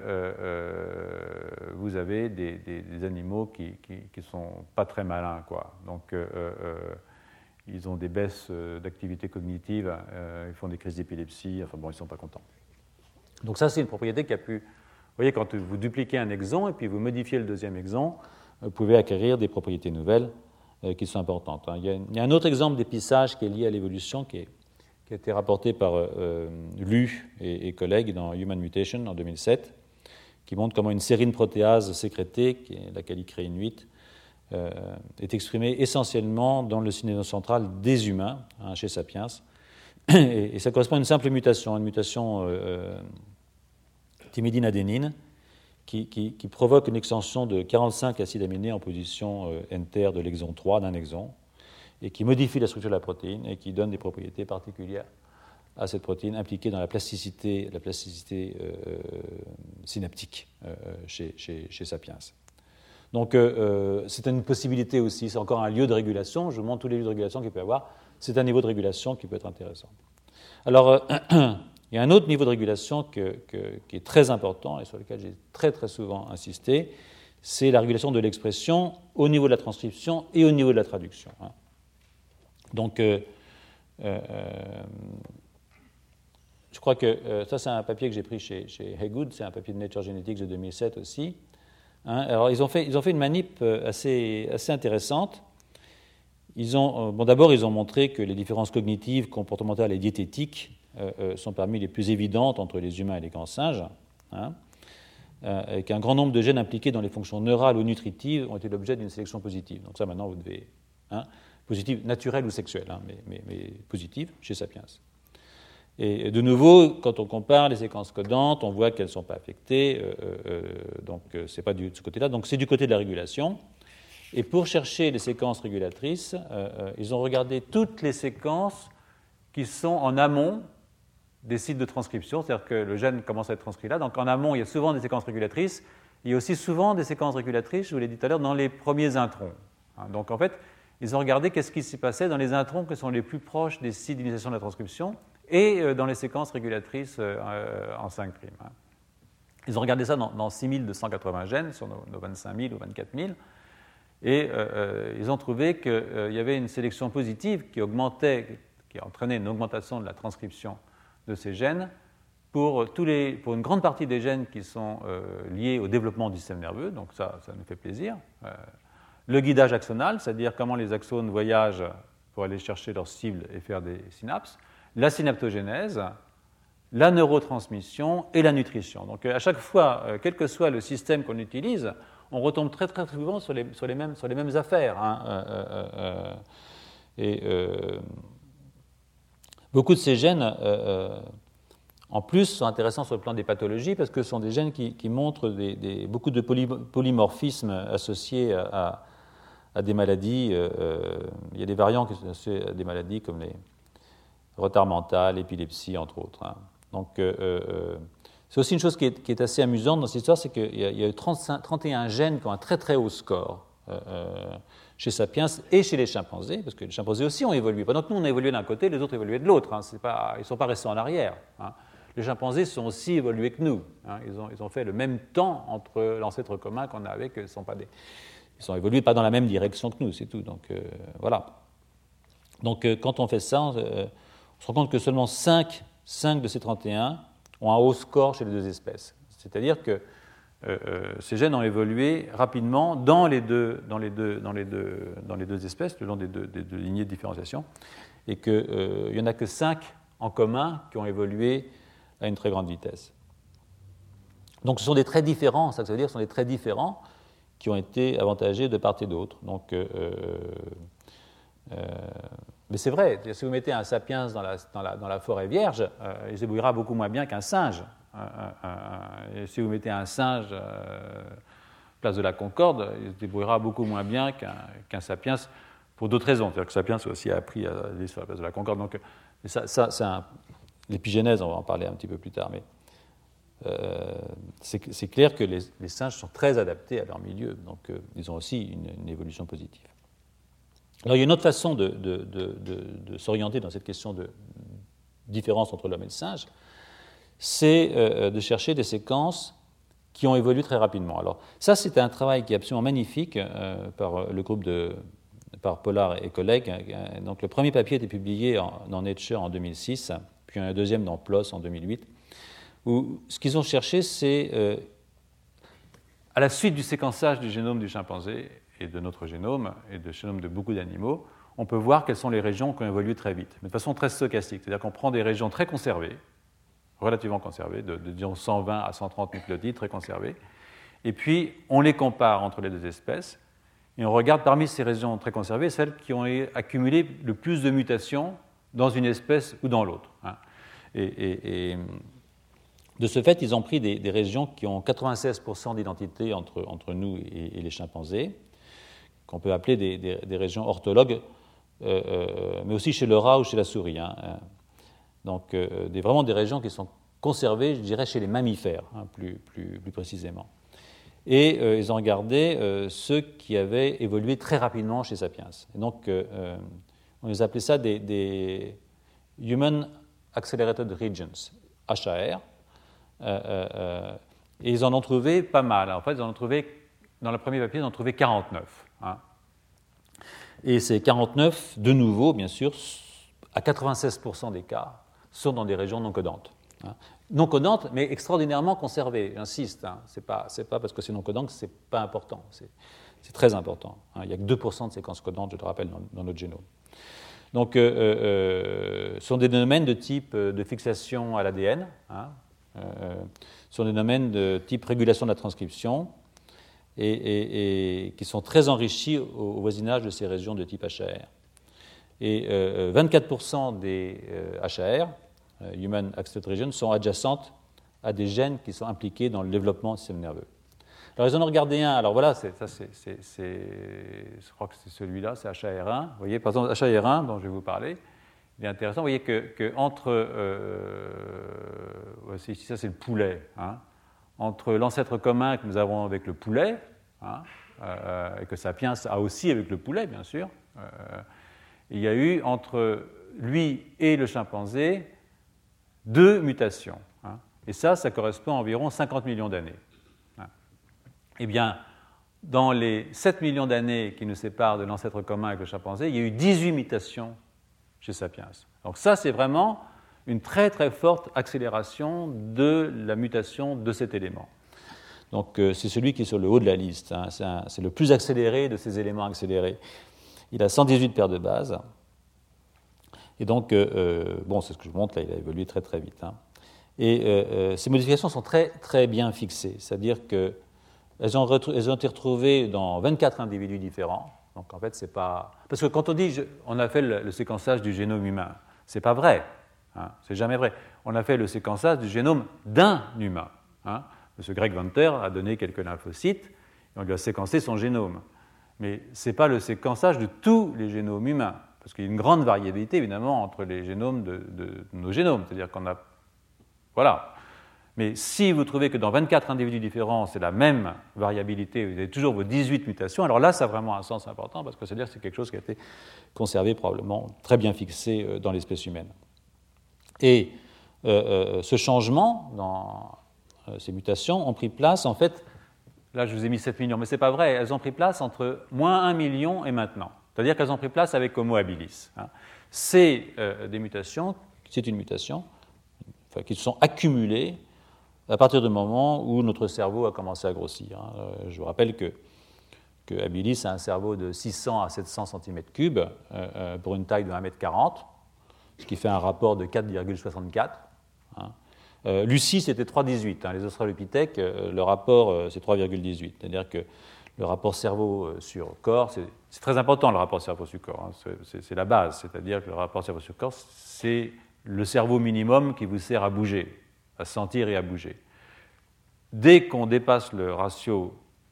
euh, vous avez des, des, des animaux qui ne sont pas très malins, quoi. Donc, euh, euh, ils ont des baisses d'activité cognitive, euh, ils font des crises d'épilepsie, enfin bon, ils ne sont pas contents. Donc ça, c'est une propriété qui a pu... Vous voyez, quand vous dupliquez un exon et puis vous modifiez le deuxième exon, vous pouvez acquérir des propriétés nouvelles euh, qui sont importantes. Hein. Il y a, il y a un autre exemple d'épissage qui est lié à l'évolution, qui est qui a été rapporté par euh, Lu et, et collègues dans Human Mutation en deux mille sept, qui montre comment une sérine protéase sécrétée, qui est la calicréine huit, euh, est exprimée essentiellement dans le synapse central des humains, hein, chez Sapiens. Et, et ça correspond à une simple mutation, une mutation euh, thymidine-adénine, qui, qui, qui provoque une extension de quarante-cinq acides aminés en position euh, enter de l'exon trois d'un exon, et qui modifie la structure de la protéine et qui donne des propriétés particulières à cette protéine impliquée dans la plasticité, la plasticité euh, synaptique euh, chez, chez, chez Sapiens. Donc euh, c'est une possibilité aussi, c'est encore un lieu de régulation, je vous montre tous les lieux de régulation qu'il peut y avoir, c'est un niveau de régulation qui peut être intéressant. Alors, euh, Il y a un autre niveau de régulation que, que, qui est très important et sur lequel j'ai très très souvent insisté, c'est la régulation de l'expression au niveau de la transcription et au niveau de la traduction. Hein. Donc, euh, euh, je crois que euh, ça, c'est un papier que j'ai pris chez, chez Haygood, c'est un papier de Nature Genetics de deux mille sept aussi. Hein. Alors, ils ont fait, ils ont fait une manip assez, assez intéressante. Ils ont, euh, bon, d'abord, ils ont montré que les différences cognitives, comportementales et diététiques euh, euh, sont parmi les plus évidentes entre les humains et les grands singes, hein, euh, et qu'un grand nombre de gènes impliqués dans les fonctions neurales ou nutritives ont été l'objet d'une sélection positive. Donc ça, maintenant, vous devez... Hein, positive, naturelle ou sexuelle, hein, mais, mais, mais positive chez Sapiens. Et de nouveau, quand on compare les séquences codantes, on voit qu'elles ne sont pas affectées, euh, euh, donc ce n'est pas du, de ce côté-là, donc c'est du côté de la régulation. Et pour chercher les séquences régulatrices, euh, euh, ils ont regardé toutes les séquences qui sont en amont des sites de transcription, c'est-à-dire que le gène commence à être transcrit là, donc en amont, il y a souvent des séquences régulatrices, il y a aussi souvent des séquences régulatrices, je vous l'ai dit tout à l'heure, dans les premiers introns. Hein, donc en fait, ils ont regardé qu'est-ce qui s'y passait dans les introns qui sont les plus proches des sites d'initiation de la transcription et dans les séquences régulatrices en cinq prime. Ils ont regardé ça dans, dans six mille deux cent quatre-vingts gènes sur nos, nos vingt-cinq mille ou vingt-quatre mille et euh, ils ont trouvé qu'il euh, y avait une sélection positive qui augmentait, qui entraînait une augmentation de la transcription de ces gènes pour, tous les, pour une grande partie des gènes qui sont euh, liés au développement du système nerveux, donc ça, ça nous fait plaisir. Euh, Le guidage axonal, c'est-à-dire comment les axones voyagent pour aller chercher leur cible et faire des synapses, la synaptogénèse, la neurotransmission et la nutrition. Donc à chaque fois, quel que soit le système qu'on utilise, on retombe très très souvent sur les, sur les, mêmes, sur les mêmes affaires. Hein. Euh, euh, euh, et euh, beaucoup de ces gènes, euh, euh, en plus, sont intéressants sur le plan des pathologies parce que ce sont des gènes qui, qui montrent des, des, beaucoup de poly, polymorphismes associés à, à à des maladies. Euh, il y a des variants qui sont associés à des maladies comme les retards mentaux, l'épilepsie, entre autres. Hein. Donc, euh, euh, c'est aussi une chose qui est, qui est assez amusante dans cette histoire, c'est qu'il y a, il y a eu trente-cinq, trente et un gènes qui ont un très très haut score euh, chez Sapiens et chez les chimpanzés, parce que les chimpanzés aussi ont évolué. Pendant que nous, on a évolué d'un côté, les autres évoluaient de l'autre. Hein. C'est pas, ils ne sont pas restés en arrière. Hein. Les chimpanzés sont aussi évolués que nous. Hein. Ils, ont, ils ont fait le même temps entre l'ancêtre commun qu'on a avec, ils ne sont pas des... Ils ont évolué pas dans la même direction que nous, c'est tout. Donc, euh, voilà. Donc, euh, quand on fait ça, on, euh, on se rend compte que seulement cinq, cinq de ces trente et un ont un haut score chez les deux espèces. C'est-à-dire que euh, euh, ces gènes ont évolué rapidement dans les deux, dans les deux, dans les deux, dans les deux espèces, le long des deux, des deux lignées de différenciation, et qu'il euh, n'y en a que cinq en commun qui ont évolué à une très grande vitesse. Donc, ce sont des traits différents, ça veut dire que ce sont des traits différents qui ont été avantagés de part et d'autre. Donc, euh, euh, mais c'est vrai, si vous mettez un sapiens dans la, dans la, dans la forêt vierge, euh, il se débrouillera beaucoup moins bien qu'un singe. Euh, euh, et si vous mettez un singe euh, place de la Concorde, il se débrouillera beaucoup moins bien qu'un, qu'un sapiens pour d'autres raisons. C'est-à-dire que sapiens a aussi appris à aller sur la place de la Concorde. Donc, ça, ça, c'est un, l'épigénèse, on va en parler un petit peu plus tard, mais Euh, c'est, c'est clair que les, les singes sont très adaptés à leur milieu, donc euh, ils ont aussi une, une évolution positive. Alors il y a une autre façon de, de, de, de, de s'orienter dans cette question de différence entre l'homme et le singe, c'est euh, de chercher des séquences qui ont évolué très rapidement. Alors ça, c'est un travail qui est absolument magnifique euh, par le groupe de par Pollard et collègues. Donc le premier papier a été publié en, dans Nature en deux mille six, puis un deuxième dans PLOS en deux mille huit. Où ce qu'ils ont cherché, c'est, euh, à la suite du séquençage du génome du chimpanzé et de notre génome, et du génome de beaucoup d'animaux, on peut voir quelles sont les régions qui ont évolué très vite, mais de façon très stochastique. C'est-à-dire qu'on prend des régions très conservées, relativement conservées, de, de disons cent vingt à cent trente nucléotides, très conservées, et puis on les compare entre les deux espèces, et on regarde parmi ces régions très conservées celles qui ont accumulé le plus de mutations dans une espèce ou dans l'autre. Hein. Et... et, et De ce fait, ils ont pris des, des régions qui ont quatre-vingt-seize pour cent d'identité entre, entre nous et, et les chimpanzés, qu'on peut appeler des, des, des régions orthologues, euh, euh, mais aussi chez le rat ou chez la souris. Hein. Donc, euh, des, vraiment des régions qui sont conservées, je dirais, chez les mammifères, hein, plus, plus, plus précisément. Et euh, ils ont regardé euh, ceux qui avaient évolué très rapidement chez Sapiens. Et donc, euh, on les appelait ça des, des Human Accelerated Regions. H A R, euh, euh, et ils en ont trouvé pas mal. En fait, ils en ont trouvé, dans le premier papier, ils en ont trouvé quarante-neuf. Hein. Et ces quarante-neuf, de nouveau, bien sûr, à quatre-vingt-seize pour cent des cas, sont dans des régions non codantes. Hein. Non codantes, mais extraordinairement conservées, j'insiste. Hein. Ce n'est pas, c'est pas parce que c'est non codant que ce n'est pas important. C'est, c'est très important. Hein. Il n'y a que deux pour cent de séquences codantes, je te rappelle, dans, dans notre génome. Donc, euh, euh, ce sont des domaines de type de fixation à l'A D N, hein, euh, ce sont des domaines de type régulation de la transcription et, et, et qui sont très enrichis au, au voisinage de ces régions de type H A R. Et euh, vingt-quatre pour cent des euh, H A R, euh, Human Accelerated Regions, sont adjacentes à des gènes qui sont impliqués dans le développement du système nerveux. Alors, ils en ont regardé un. Alors, voilà, c'est, ça, c'est, c'est, c'est, je crois que c'est celui-là, c'est H A R un. Vous voyez, par exemple, H A R un, dont je vais vous parler, il est intéressant. Vous voyez que, que entre, euh, voici ici, ça, c'est le poulet. Hein, entre l'ancêtre commun que nous avons avec le poulet, hein, euh, et que Sapiens a aussi avec le poulet, bien sûr, euh, il y a eu entre lui et le chimpanzé deux mutations. Hein, et ça, ça correspond à environ cinquante millions d'années. Eh bien, dans les sept millions d'années qui nous séparent de l'ancêtre commun avec le chimpanzé, il y a eu dix-huit mutations chez Sapiens. Donc ça, c'est vraiment une très très forte accélération de la mutation de cet élément. Donc euh, c'est celui qui est sur le haut de la liste. Hein. C'est, un, c'est le plus accéléré de ces éléments accélérés. Il a cent dix-huit paires de bases. Et donc, euh, euh, bon, c'est ce que je montre là, il a évolué très très vite. Hein. Et euh, euh, ces modifications sont très très bien fixées. C'est-à-dire que Elles ont, retrou- elles ont été retrouvées dans vingt-quatre individus différents. Donc, en fait, c'est pas. Parce que quand on dit je... on a fait le, le séquençage du génome humain, c'est pas vrai. Hein, c'est jamais vrai. On a fait le séquençage du génome d'un humain. Hein. M. Greg Venter a donné quelques lymphocytes et on lui a séquencé son génome. Mais ce n'est pas le séquençage de tous les génomes humains. Parce qu'il y a une grande variabilité, évidemment, entre les génomes de, de, de nos génomes. C'est-à-dire qu'on a. Voilà. Mais si vous trouvez que dans vingt-quatre individus différents, c'est la même variabilité, vous avez toujours vos dix-huit mutations, alors là, ça a vraiment un sens important, parce que c'est-à-dire que c'est quelque chose qui a été conservé probablement très bien fixé dans l'espèce humaine. Et euh, ce changement dans euh, ces mutations ont pris place, en fait, là je vous ai mis sept millions, mais ce n'est pas vrai, elles ont pris place entre moins un million et maintenant. C'est-à-dire qu'elles ont pris place avec Homo habilis. Hein. C'est euh, des mutations, c'est une mutation, enfin, qui se sont accumulées à partir du moment où notre cerveau a commencé à grossir. Hein. Je vous rappelle que, que habilis a un cerveau de six cents à sept cents centimètres cubes euh, pour une taille de un mètre quarante, ce qui fait un rapport de quatre virgule soixante-quatre. Hein. Euh, Lucie, c'était trois virgule dix-huit. Hein. Les australopithèques, euh, le rapport, euh, c'est trois virgule dix-huit. C'est-à-dire que le rapport cerveau sur corps, c'est, c'est très important, le rapport cerveau sur corps. Hein. C'est, c'est, c'est la base. C'est-à-dire que le rapport cerveau sur corps, c'est le cerveau minimum qui vous sert à bouger, à sentir et à bouger. Dès qu'on dépasse le ratio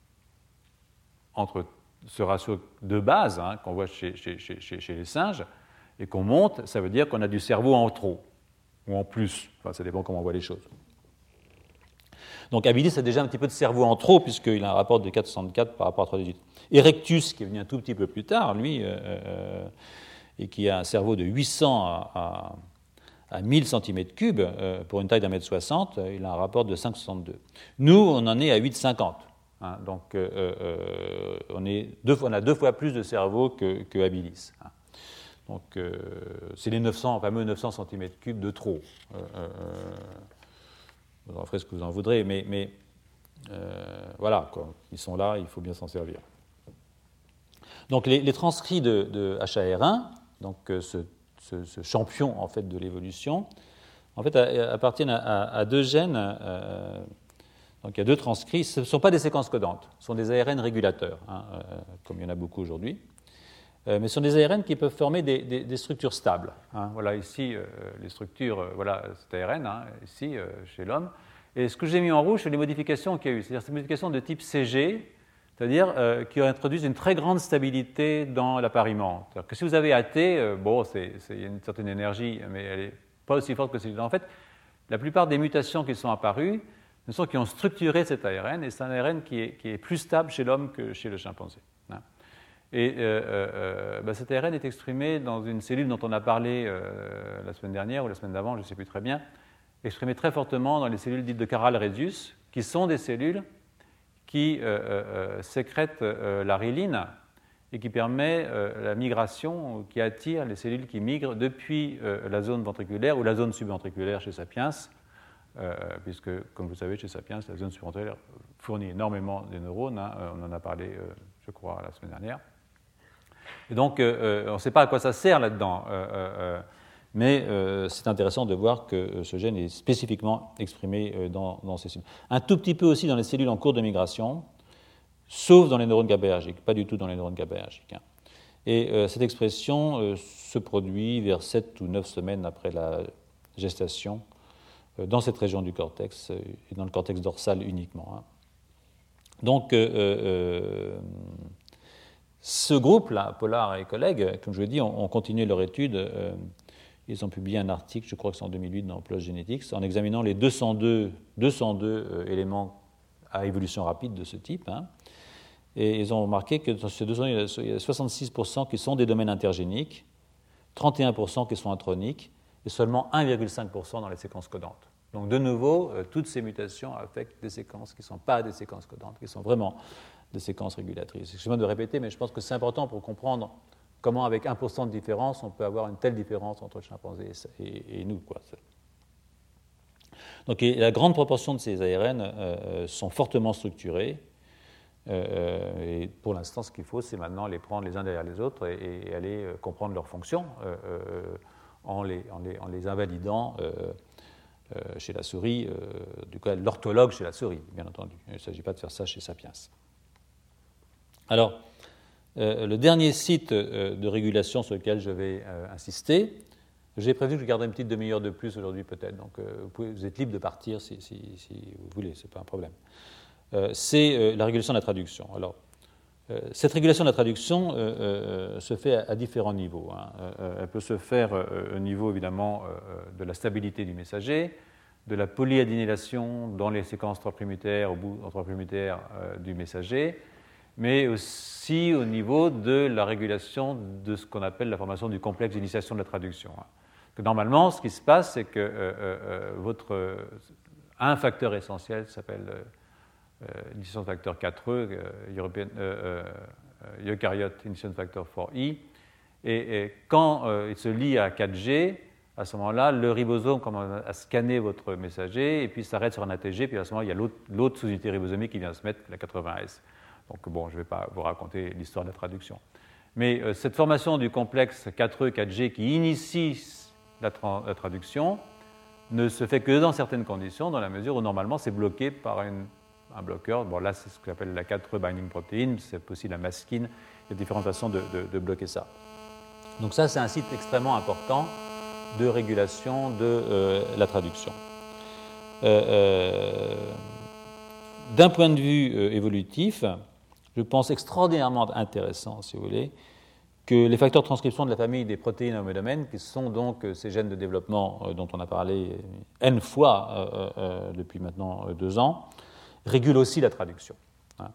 entre ce ratio de base hein, qu'on voit chez, chez, chez, chez les singes et qu'on monte, ça veut dire qu'on a du cerveau en trop ou en plus. Enfin, ça dépend comment on voit les choses. Donc habilis a déjà un petit peu de cerveau en trop puisqu'il a un rapport de quatre virgule soixante-quatre par rapport à trois virgule dix-huit. Erectus, qui est venu un tout petit peu plus tard, lui, euh, euh, et qui a un cerveau de huit cents à, à à mille centimètres cubes, euh, pour une taille d'un mètre soixante, euh, il a un rapport de cinq virgule soixante-deux. Nous, on en est à huit virgule cinquante. Hein, donc, euh, euh, on, est deux, on a deux fois plus de cerveau que, que habilis. Hein. Donc, euh, c'est les neuf cents, fameux neuf cents centimètres cubes de trop. Euh, euh, vous en ferez ce que vous en voudrez, mais, mais euh, voilà, quoi. Ils sont là, il faut bien s'en servir. Donc, les, les transcrits de, de H A R un, donc euh, ce Ce, ce champion en fait de l'évolution, en fait, appartiennent à, à, à deux gènes. Euh, donc il y a deux transcrits. Ce ne sont pas des séquences codantes, ce sont des A R N régulateurs, hein, euh, comme il y en a beaucoup aujourd'hui. Euh, mais ce sont des A R N qui peuvent former des, des, des structures stables. Hein. Voilà ici euh, les structures, euh, voilà cet A R N hein, ici euh, chez l'homme. Et ce que j'ai mis en rouge, c'est les modifications qu'il y a eu, c'est-à-dire ces modifications de type C G. C'est-à-dire euh, qui introduisent une très grande stabilité dans l'appariement. C'est-à-dire que si vous avez A T, euh, bon, c'est, c'est, il y a une certaine énergie, mais elle n'est pas aussi forte que celle-là. En fait, la plupart des mutations qui sont apparues, ce sont qui ont structuré cet A R N, et c'est un A R N qui est, qui est plus stable chez l'homme que chez le chimpanzé. Hein. Et euh, euh, bah, cet A R N est exprimé dans une cellule dont on a parlé euh, la semaine dernière ou la semaine d'avant, je ne sais plus très bien, exprimé très fortement dans les cellules dites de Caral-Rhesus, qui sont des cellules qui euh, euh, sécrètent euh, la rhéline et qui permet euh, la migration, qui attire les cellules qui migrent depuis euh, la zone ventriculaire ou la zone subventriculaire chez Sapiens, euh, puisque, comme vous savez, chez Sapiens, la zone subventriculaire fournit énormément de neurones, hein, on en a parlé, euh, je crois, la semaine dernière. Et donc, euh, on ne sait pas à quoi ça sert là-dedans, euh, euh, mais euh, c'est intéressant de voir que ce gène est spécifiquement exprimé dans, dans ces cellules. Un tout petit peu aussi dans les cellules en cours de migration, sauf dans les neurones GABAergiques, pas du tout dans les neurones GABAergiques. Hein. Et euh, cette expression euh, se produit vers sept ou neuf semaines après la gestation euh, dans cette région du cortex, euh, et dans le cortex dorsal uniquement. Hein. Donc, euh, euh, ce groupe-là, Pollard et collègues, comme je l'ai dit, ont, ont continué leur étude. Euh, ils ont publié un article, je crois que c'est en deux mille huit, dans PLOS Genetics, en examinant les deux cent deux, deux cent deux euh, éléments à évolution rapide de ce type. Hein. Et ils ont remarqué que dans ces deux cent deux, il y a soixante-six pour cent qui sont des domaines intergéniques, trente et un pour cent qui sont introniques, et seulement un virgule cinq pour cent dans les séquences codantes. Donc, de nouveau, euh, toutes ces mutations affectent des séquences qui ne sont pas des séquences codantes, qui sont vraiment des séquences régulatrices. Excusez-moi de répéter, mais je pense que c'est important pour comprendre comment, avec un pour cent de différence, on peut avoir une telle différence entre le chimpanzé et, et nous, quoi. Donc, la grande proportion de ces A R N euh, sont fortement structurés. Euh, et pour l'instant, ce qu'il faut, c'est maintenant les prendre les uns derrière les autres et, et aller euh, comprendre leurs fonctions euh, euh, en, les, en, les, en les invalidant euh, euh, chez la souris, euh, du coup, l'orthologue chez la souris, bien entendu. Il ne s'agit pas de faire ça chez Sapiens. Alors, euh, le dernier site euh, de régulation sur lequel je vais euh, insister, j'ai prévu que je garderai une petite demi-heure de plus aujourd'hui peut-être, donc euh, vous, pouvez, vous êtes libre de partir si, si, si vous voulez, ce n'est pas un problème. Euh, c'est euh, la régulation de la traduction. Alors, euh, cette régulation de la traduction euh, euh, se fait à, à différents niveaux. Hein. Euh, elle peut se faire euh, au niveau évidemment euh, de la stabilité du messager, de la polyadénylation dans les séquences trois' unitaires, au bout en trois' unitaires euh, du messager, mais aussi au niveau de la régulation de ce qu'on appelle la formation du complexe d'initiation de la traduction. Que normalement, ce qui se passe, c'est que euh, euh, votre, euh, un facteur essentiel s'appelle euh, Initiation Factor quatre E, euh, European, euh, euh, Eukaryote Initiation Factor quatre E, et, et quand euh, il se lie à quatre G, à ce moment-là, le ribosome commence à scanner votre messager, et puis s'arrête sur un A T G, puis à ce moment-là, il y a l'autre, l'autre sous-unité ribosomique qui vient se mettre, la quatre-vingts S. Donc bon, je ne vais pas vous raconter l'histoire de la traduction. Mais euh, cette formation du complexe quatre E quatre G qui initie la, tra- la traduction ne se fait que dans certaines conditions, dans la mesure où normalement c'est bloqué par une, un bloqueur. Bon, là, c'est ce qu'on appelle la quatre E binding protein, c'est aussi la masquine. Il y a différentes façons de, de, de bloquer ça. Donc ça, c'est un site extrêmement important de régulation de euh, la traduction. Euh, euh, d'un point de vue euh, évolutif, je pense extraordinairement intéressant, si vous voulez, que les facteurs de transcription de la famille des protéines homodomènes, qui sont donc ces gènes de développement euh, dont on a parlé N fois euh, euh, depuis maintenant deux ans, régulent aussi la traduction. Hein.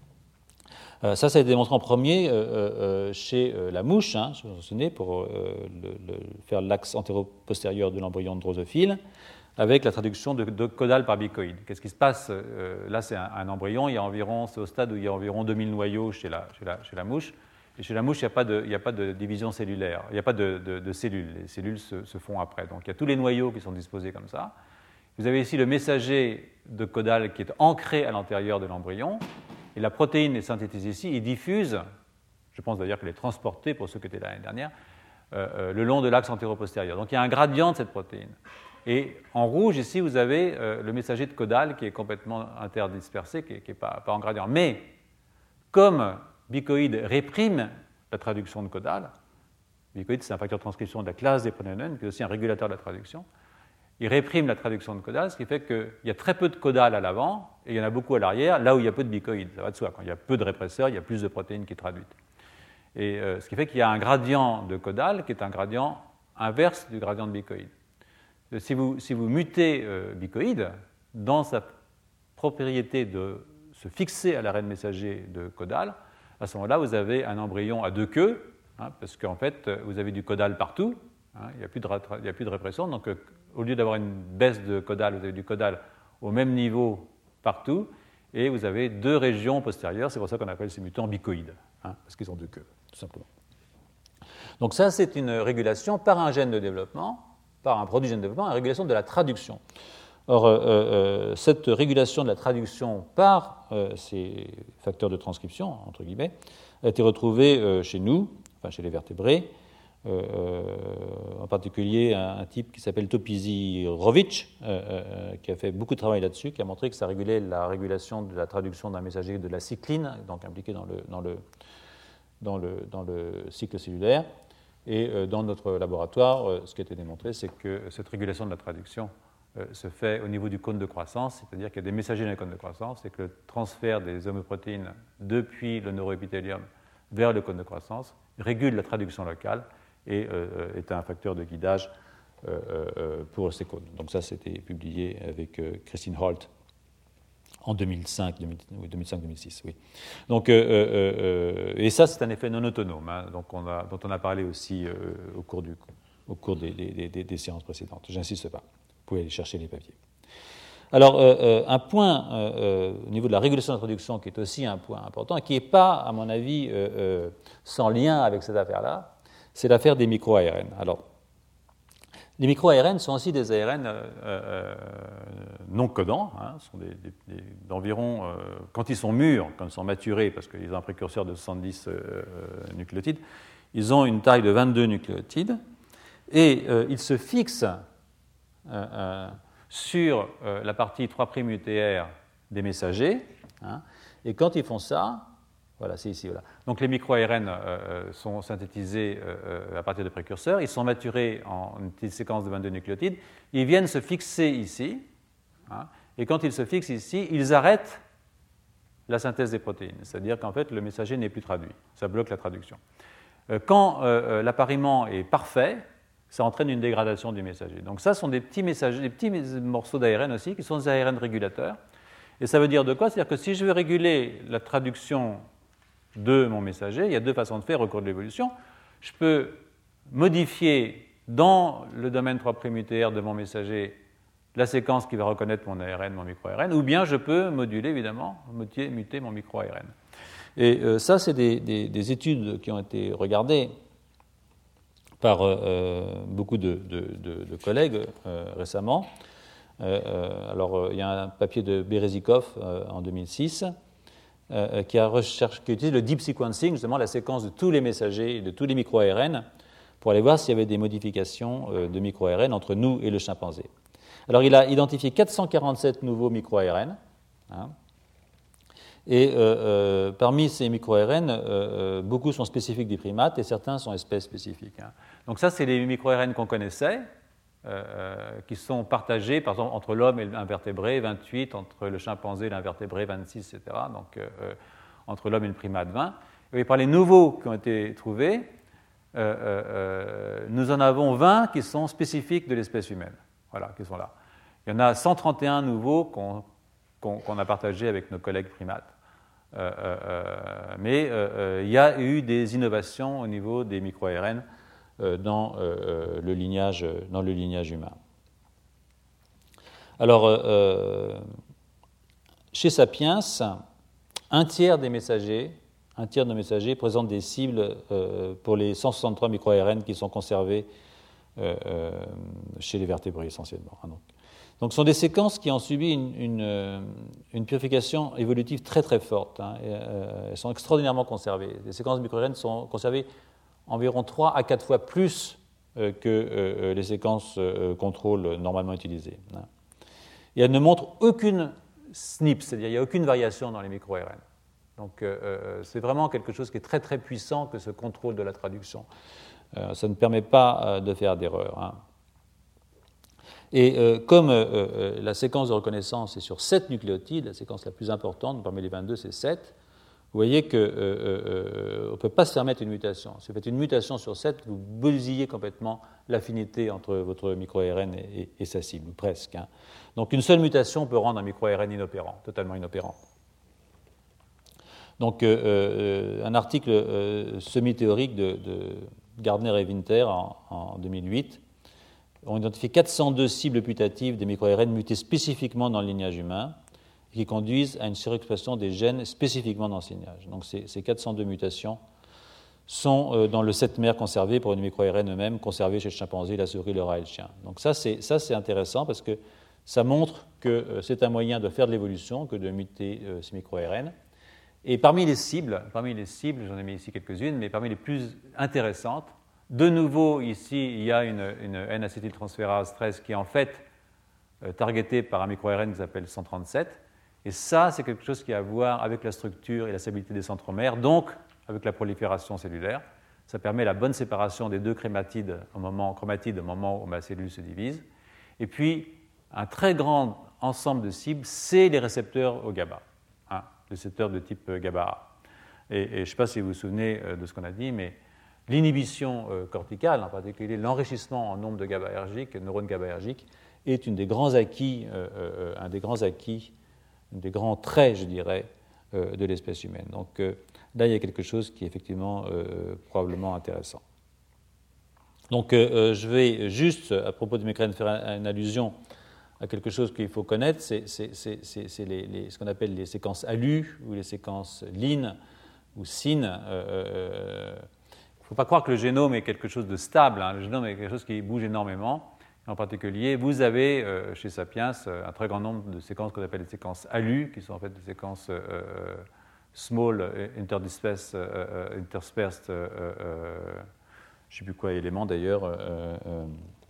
Euh, ça, ça a été démontré en premier euh, euh, chez euh, la mouche, hein, je vous souviens, pour euh, le, le, faire l'axe antéro-postérieur de l'embryon de drosophile, avec la traduction de, de caudale par bicoïde. Qu'est-ce qui se passe euh, là, c'est un, un embryon, il y a environ, c'est au stade où il y a environ deux mille noyaux chez la, chez la, chez la mouche. Et chez la mouche, il n'y a pas de, il n'y a pas de division cellulaire, il n'y a pas de, de, de cellules. Les cellules se, se font après. Donc il y a tous les noyaux qui sont disposés comme ça. Vous avez ici le messager de caudale qui est ancré à l'intérieur de l'embryon. Et la protéine est synthétisée ici et diffuse, je pense d'ailleurs qu'elle est transportée, pour ceux qui étaient là l'année dernière, euh, euh, le long de l'axe antéro-postérieur. Donc il y a un gradient de cette protéine. Et en rouge, ici, vous avez euh, le messager de caudale qui est complètement interdispersé, qui n'est pas, pas en gradient. Mais comme bicoïde réprime la traduction de caudale, bicoïde, c'est un facteur de transcription de la classe des protéinones, qui est aussi un régulateur de la traduction, il réprime la traduction de caudale, ce qui fait qu'il y a très peu de caudale à l'avant, et il y en a beaucoup à l'arrière, là où il y a peu de bicoïde. Ça va de soi. Quand il y a peu de répresseurs, il y a plus de protéines qui traduisent. Et euh, ce qui fait qu'il y a un gradient de caudale qui est un gradient inverse du gradient de bicoïde. Si vous, si vous mutez euh, bicoïde, dans sa propriété de se fixer à l'arène messager de caudale, à ce moment-là, vous avez un embryon à deux queues, hein, parce qu'en fait, vous avez du caudal partout, Hein, il n'y a, a plus de répression. Donc, euh, au lieu d'avoir une baisse de caudal, vous avez du caudal au même niveau partout, et vous avez deux régions postérieures. C'est pour ça qu'on appelle ces mutants bicoïdes, hein, parce qu'ils ont deux queues, tout simplement. Donc ça, c'est une régulation par un gène de développement, par un produit de gène de développement, une régulation de la traduction. Or, euh, euh, cette régulation de la traduction par euh, ces facteurs de transcription, entre guillemets, a été retrouvée euh, chez nous, enfin chez les vertébrés, euh, en particulier un, un type qui s'appelle Topizirovic, euh, euh, qui a fait beaucoup de travail là-dessus, qui a montré que ça régulait la régulation de la traduction d'un messager de la cycline, donc impliqué dans le, dans le, dans le, dans le cycle cellulaire. Et euh, dans notre laboratoire, euh, ce qui a été démontré, c'est que cette régulation de la traduction euh, se fait au niveau du cône de croissance, c'est-à-dire qu'il y a des messagers dans le cône de croissance et que le transfert des homoprotéines depuis le neuroépithélium vers le cône de croissance régule la traduction locale et euh, est un facteur de guidage euh, euh, pour ces cônes. Donc ça, c'était publié avec euh, Christine Holt en deux mille cinq deux mille six, oui. Donc, euh, euh, et ça, c'est un effet non autonome, hein, donc on a, dont on a parlé aussi euh, au cours, du, au cours des, des, des, des séances précédentes. J'insiste pas. Vous pouvez aller chercher les papiers. Alors, euh, un point euh, au niveau de la régulation de la traduction qui est aussi un point important et qui n'est pas, à mon avis, euh, euh, sans lien avec cette affaire-là, c'est l'affaire des micro-A R N. Alors, les micro-A R N sont aussi des A R N euh, euh, non codants, hein, sont des, des, des, d'environ, euh, quand ils sont mûrs, quand ils sont maturés, parce qu'ils ont un précurseur de soixante-dix euh, nucléotides, ils ont une taille de vingt-deux nucléotides, et euh, ils se fixent euh, euh, sur euh, la partie trois' U T R des messagers, hein, et quand ils font ça, voilà, c'est ici, voilà. Donc les micro-A R N euh, sont synthétisés euh, à partir de précurseurs, ils sont maturés en une petite séquence de vingt-deux nucléotides, ils viennent se fixer ici, hein, et quand ils se fixent ici, ils arrêtent la synthèse des protéines, c'est-à-dire qu'en fait le messager n'est plus traduit, ça bloque la traduction. Euh, quand euh, l'appariement est parfait, ça entraîne une dégradation du messager. Donc ça sont des petits messagers, des petits morceaux d'A R N aussi, qui sont des A R N régulateurs, et ça veut dire de quoi? C'est-à-dire que si je veux réguler la traduction de mon messager, il y a deux façons de faire au cours de l'évolution. Je peux modifier dans le domaine trois' U T R de mon messager la séquence qui va reconnaître mon A R N, mon micro-A R N, ou bien je peux moduler, évidemment, muter, muter mon micro-A R N. Et euh, ça, c'est des, des, des études qui ont été regardées par euh, beaucoup de, de, de, de collègues euh, récemment. Euh, alors, il y a un papier de Berezikov euh, en deux mille six, Euh, qui, a recherché, qui utilise le deep sequencing, justement la séquence de tous les messagers et de tous les micro-A R N, pour aller voir s'il y avait des modifications euh, de micro-A R N entre nous et le chimpanzé. Alors il a identifié quatre cent quarante-sept nouveaux micro-A R N, hein, et euh, euh, parmi ces micro-A R N, euh, beaucoup sont spécifiques des primates et certains sont espèces spécifiques. Hein. Donc ça, c'est les micro-A R N qu'on connaissait, Euh, qui sont partagés, par exemple, entre l'homme et l'invertébré, vingt-huit, entre le chimpanzé et l'invertébré, vingt-six, et cetera. Donc, euh, euh, entre l'homme et le primate, vingt. Et par les nouveaux qui ont été trouvés, euh, euh, nous en avons vingt qui sont spécifiques de l'espèce humaine. Voilà, qui sont là. Il y en a cent trente et un nouveaux qu'on, qu'on, qu'on a partagés avec nos collègues primates. Euh, euh, mais euh, il y a eu des innovations au niveau des micro-A R N Dans, euh, le lignage, dans le lignage humain. Alors, euh, chez Sapiens, un tiers des messagers, un tiers de nos messagers présentent des cibles euh, pour les cent soixante-trois micro-A R N qui sont conservés euh, euh, chez les vertébrés essentiellement. Hein, donc. donc, ce sont des séquences qui ont subi une, une, une purification évolutive très très forte. Hein, et, euh, elles sont extraordinairement conservées. Les séquences de micro-A R N sont conservées environ trois à quatre fois plus euh, que euh, les séquences euh, contrôle normalement utilisées. Hein. Et elles ne montrent aucune S N P, c'est-à-dire il n'y a aucune variation dans les micro-A R N. Donc euh, c'est vraiment quelque chose qui est très très puissant que ce contrôle de la traduction. Euh, ça ne permet pas euh, de faire d'erreur. Hein. Et euh, comme euh, euh, la séquence de reconnaissance est sur sept nucléotides, la séquence la plus importante parmi les vingt-deux, c'est sept, vous voyez qu'on euh, euh, ne peut pas se permettre une mutation. Si vous faites une mutation sur sept, vous bousillez complètement l'affinité entre votre micro-A R N et, et, et sa cible, ou presque. Hein. Donc une seule mutation peut rendre un micro-A R N inopérant, totalement inopérant. Donc euh, euh, un article euh, semi-théorique de, de, Gardner et Winter, en, en deux mille huit, ont identifié quatre cent deux cibles putatives des micro-A R N mutées spécifiquement dans le lignage humain et qui conduisent à une surexpression des gènes spécifiquement dans ce lignage. Donc ces, ces quatre cent deux mutations sont euh, dans le sept mère conservé pour les micro-A R N eux-mêmes, conservés chez le chimpanzé, la souris, le rat et le chien. Donc ça, c'est, ça, c'est intéressant parce que ça montre que euh, c'est un moyen de faire de l'évolution que de muter euh, ces micro-A R N. Et parmi les cibles, parmi les cibles, j'en ai mis ici quelques-unes, mais parmi les plus intéressantes, de nouveau, ici, il y a une, une N-acétyltransférase treize qui est en fait euh, targetée par un micro-A R N qui s'appelle cent trente-sept. Et ça, c'est quelque chose qui a à voir avec la structure et la stabilité des centromères, donc avec la prolifération cellulaire. Ça permet la bonne séparation des deux chromatides au moment, chromatides au moment où ma cellule se divise. Et puis, un très grand ensemble de cibles, c'est les récepteurs au GABA, hein, les récepteurs de type GABA-A. Et, et je ne sais pas si vous vous souvenez de ce qu'on a dit, mais l'inhibition euh, corticale, en particulier l'enrichissement en nombre de GABAergiques, neurones GABAergiques, est une des grands acquis, euh, euh, un des grands acquis, un des grands traits, je dirais, euh, de l'espèce humaine. Donc euh, là, il y a quelque chose qui est effectivement euh, probablement intéressant. Donc euh, je vais juste, à propos de micro-A R N, faire une allusion à quelque chose qu'il faut connaître, c'est, c'est, c'est, c'est les, les, ce qu'on appelle les séquences A L U ou les séquences L I N ou S I N. Euh, Il ne faut pas croire que le génome est quelque chose de stable, hein. Le génome est quelque chose qui bouge énormément. En particulier, vous avez euh, chez Sapiens un très grand nombre de séquences qu'on appelle les séquences A L U, qui sont en fait des séquences euh, small interdispersed, euh, interspersed euh, euh, je ne sais plus quoi éléments d'ailleurs, euh, euh,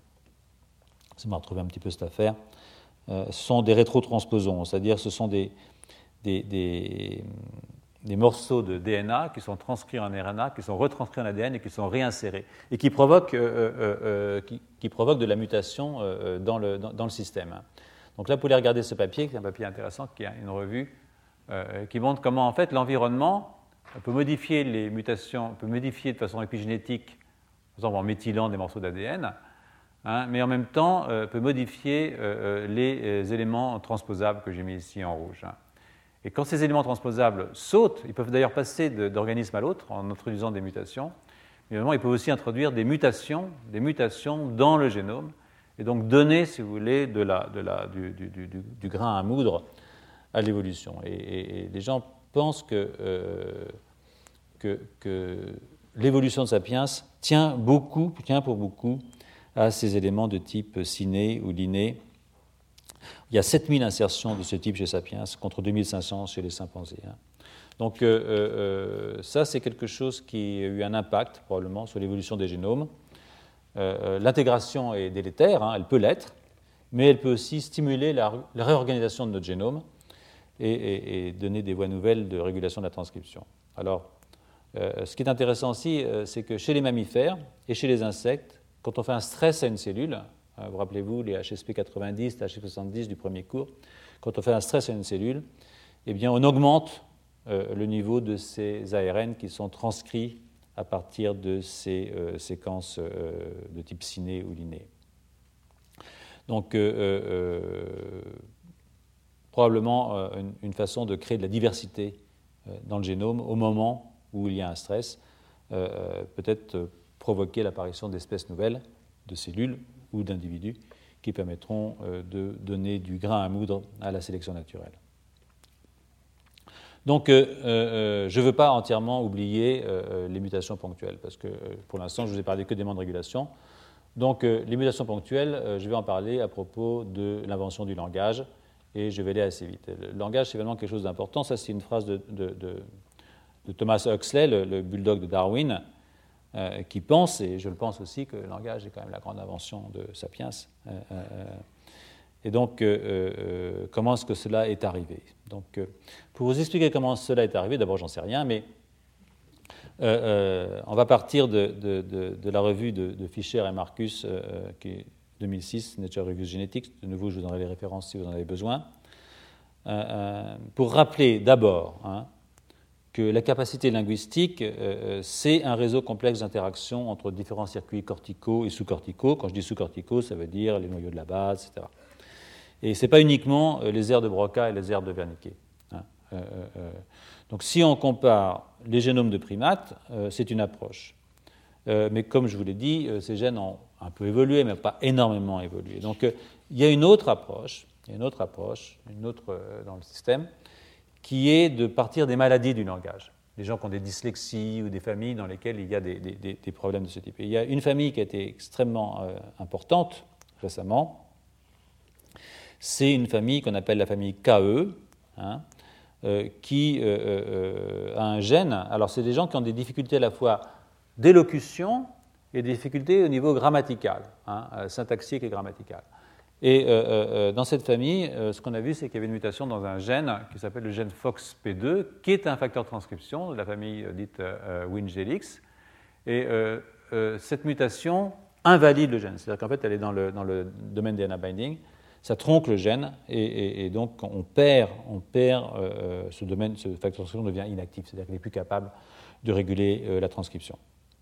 ça m'a retrouvé un petit peu cette affaire. Euh, ce sont des rétrotransposons, c'est-à-dire ce sont des, des, des des morceaux de D N A qui sont transcrits en R N A, qui sont retranscrits en A D N et qui sont réinsérés, et qui provoquent, euh, euh, euh, qui, qui provoquent de la mutation euh, dans, le, dans, dans le système. Donc là, vous pouvez regarder ce papier, qui est un papier intéressant, qui est une revue, euh, qui montre comment, en fait, l'environnement peut modifier les mutations, peut modifier de façon épigénétique, par exemple en méthylant des morceaux d'A D N, hein, mais en même temps euh, peut modifier euh, les, les éléments transposables que j'ai mis ici en rouge. Hein. Et quand ces éléments transposables sautent, ils peuvent d'ailleurs passer de, d'organisme à l'autre en introduisant des mutations, mais évidemment, ils peuvent aussi introduire des mutations, des mutations dans le génome, et donc donner, si vous voulez, de la, de la, du, du, du, du grain à moudre à l'évolution. Et, et, et les gens pensent que, euh, que, que l'évolution de Sapiens tient beaucoup, tient pour beaucoup à ces éléments de type ciné ou liné. Il y a sept mille insertions de ce type chez Sapiens contre deux mille cinq cents chez les chimpanzés. Hein. Donc euh, euh, ça, c'est quelque chose qui a eu un impact probablement sur l'évolution des génomes. Euh, l'intégration est délétère, hein, elle peut l'être, mais elle peut aussi stimuler la, la réorganisation de notre génome et, et, et donner des voies nouvelles de régulation de la transcription. Alors, euh, ce qui est intéressant aussi, euh, c'est que chez les mammifères et chez les insectes, quand on fait un stress à une cellule, vous rappelez-vous les H S P quatre-vingt-dix, les H S P soixante-dix du premier cours, quand on fait un stress à une cellule, eh bien on augmente euh, le niveau de ces A R N qui sont transcrits à partir de ces euh, séquences euh, de type ciné ou liné. Donc euh, euh, probablement euh, une, une façon de créer de la diversité euh, dans le génome au moment où il y a un stress, euh, peut-être euh, provoquer l'apparition d'espèces nouvelles, de cellules ou d'individus qui permettront euh, de donner du grain à moudre à la sélection naturelle. Donc, euh, euh, je ne veux pas entièrement oublier euh, les mutations ponctuelles, parce que euh, pour l'instant, je vous ai parlé que d'éléments de régulation. Donc, euh, les mutations ponctuelles, euh, je vais en parler à propos de l'invention du langage, et je vais aller assez vite. Le langage, c'est vraiment quelque chose d'important. Ça, c'est une phrase de, de, de, de Thomas Huxley, le, le bulldog de Darwin, Euh, qui pense, et je le pense aussi, que le langage est quand même la grande invention de Sapiens. Euh, euh, et donc, euh, euh, comment est-ce que cela est arrivé? Donc, euh, pour vous expliquer comment cela est arrivé, d'abord, j'en sais rien, mais euh, euh, on va partir de, de, de, de la revue de, de Fischer et Marcus, euh, qui est deux mille six, Nature Reviews Genetics. De nouveau, je vous donnerai les références si vous en avez besoin. Euh, euh, pour rappeler d'abord, hein, que la capacité linguistique, euh, c'est un réseau complexe d'interaction entre différents circuits corticaux et sous-corticaux. Quand je dis sous-corticaux, ça veut dire les noyaux de la base, et cetera. Et ce n'est pas uniquement les aires de Broca et les aires de Wernicke. Hein. Euh, euh, donc si on compare les génomes de primates, euh, c'est une approche. euh, mais comme je vous l'ai dit, euh, ces gènes ont un peu évolué, mais pas énormément évolué. Donc euh, il y a une autre approche, il y a une autre approche, une autre euh, dans le système, qui est de partir des maladies du langage. Les gens qui ont des dyslexies ou des familles dans lesquelles il y a des, des, des problèmes de ce type. Et il y a une famille qui a été extrêmement euh, importante récemment, c'est une famille qu'on appelle la famille K E, hein, euh, qui euh, euh, a un gène. Alors c'est des gens qui ont des difficultés à la fois d'élocution et des difficultés au niveau grammatical, hein, syntaxique et grammatical. Et euh, euh, dans cette famille, euh, ce qu'on a vu, c'est qu'il y avait une mutation dans un gène qui s'appelle le gène F O X P deux, qui est un facteur de transcription de la famille euh, dite euh, Wingelix. Et euh, euh, cette mutation invalide le gène, c'est-à-dire qu'en fait, elle est dans le, dans le domaine D N A binding, ça tronque le gène, et, et, et donc on perd, on perd euh, ce domaine, ce facteur de transcription devient inactif, c'est-à-dire qu'il n'est plus capable de réguler euh, la transcription.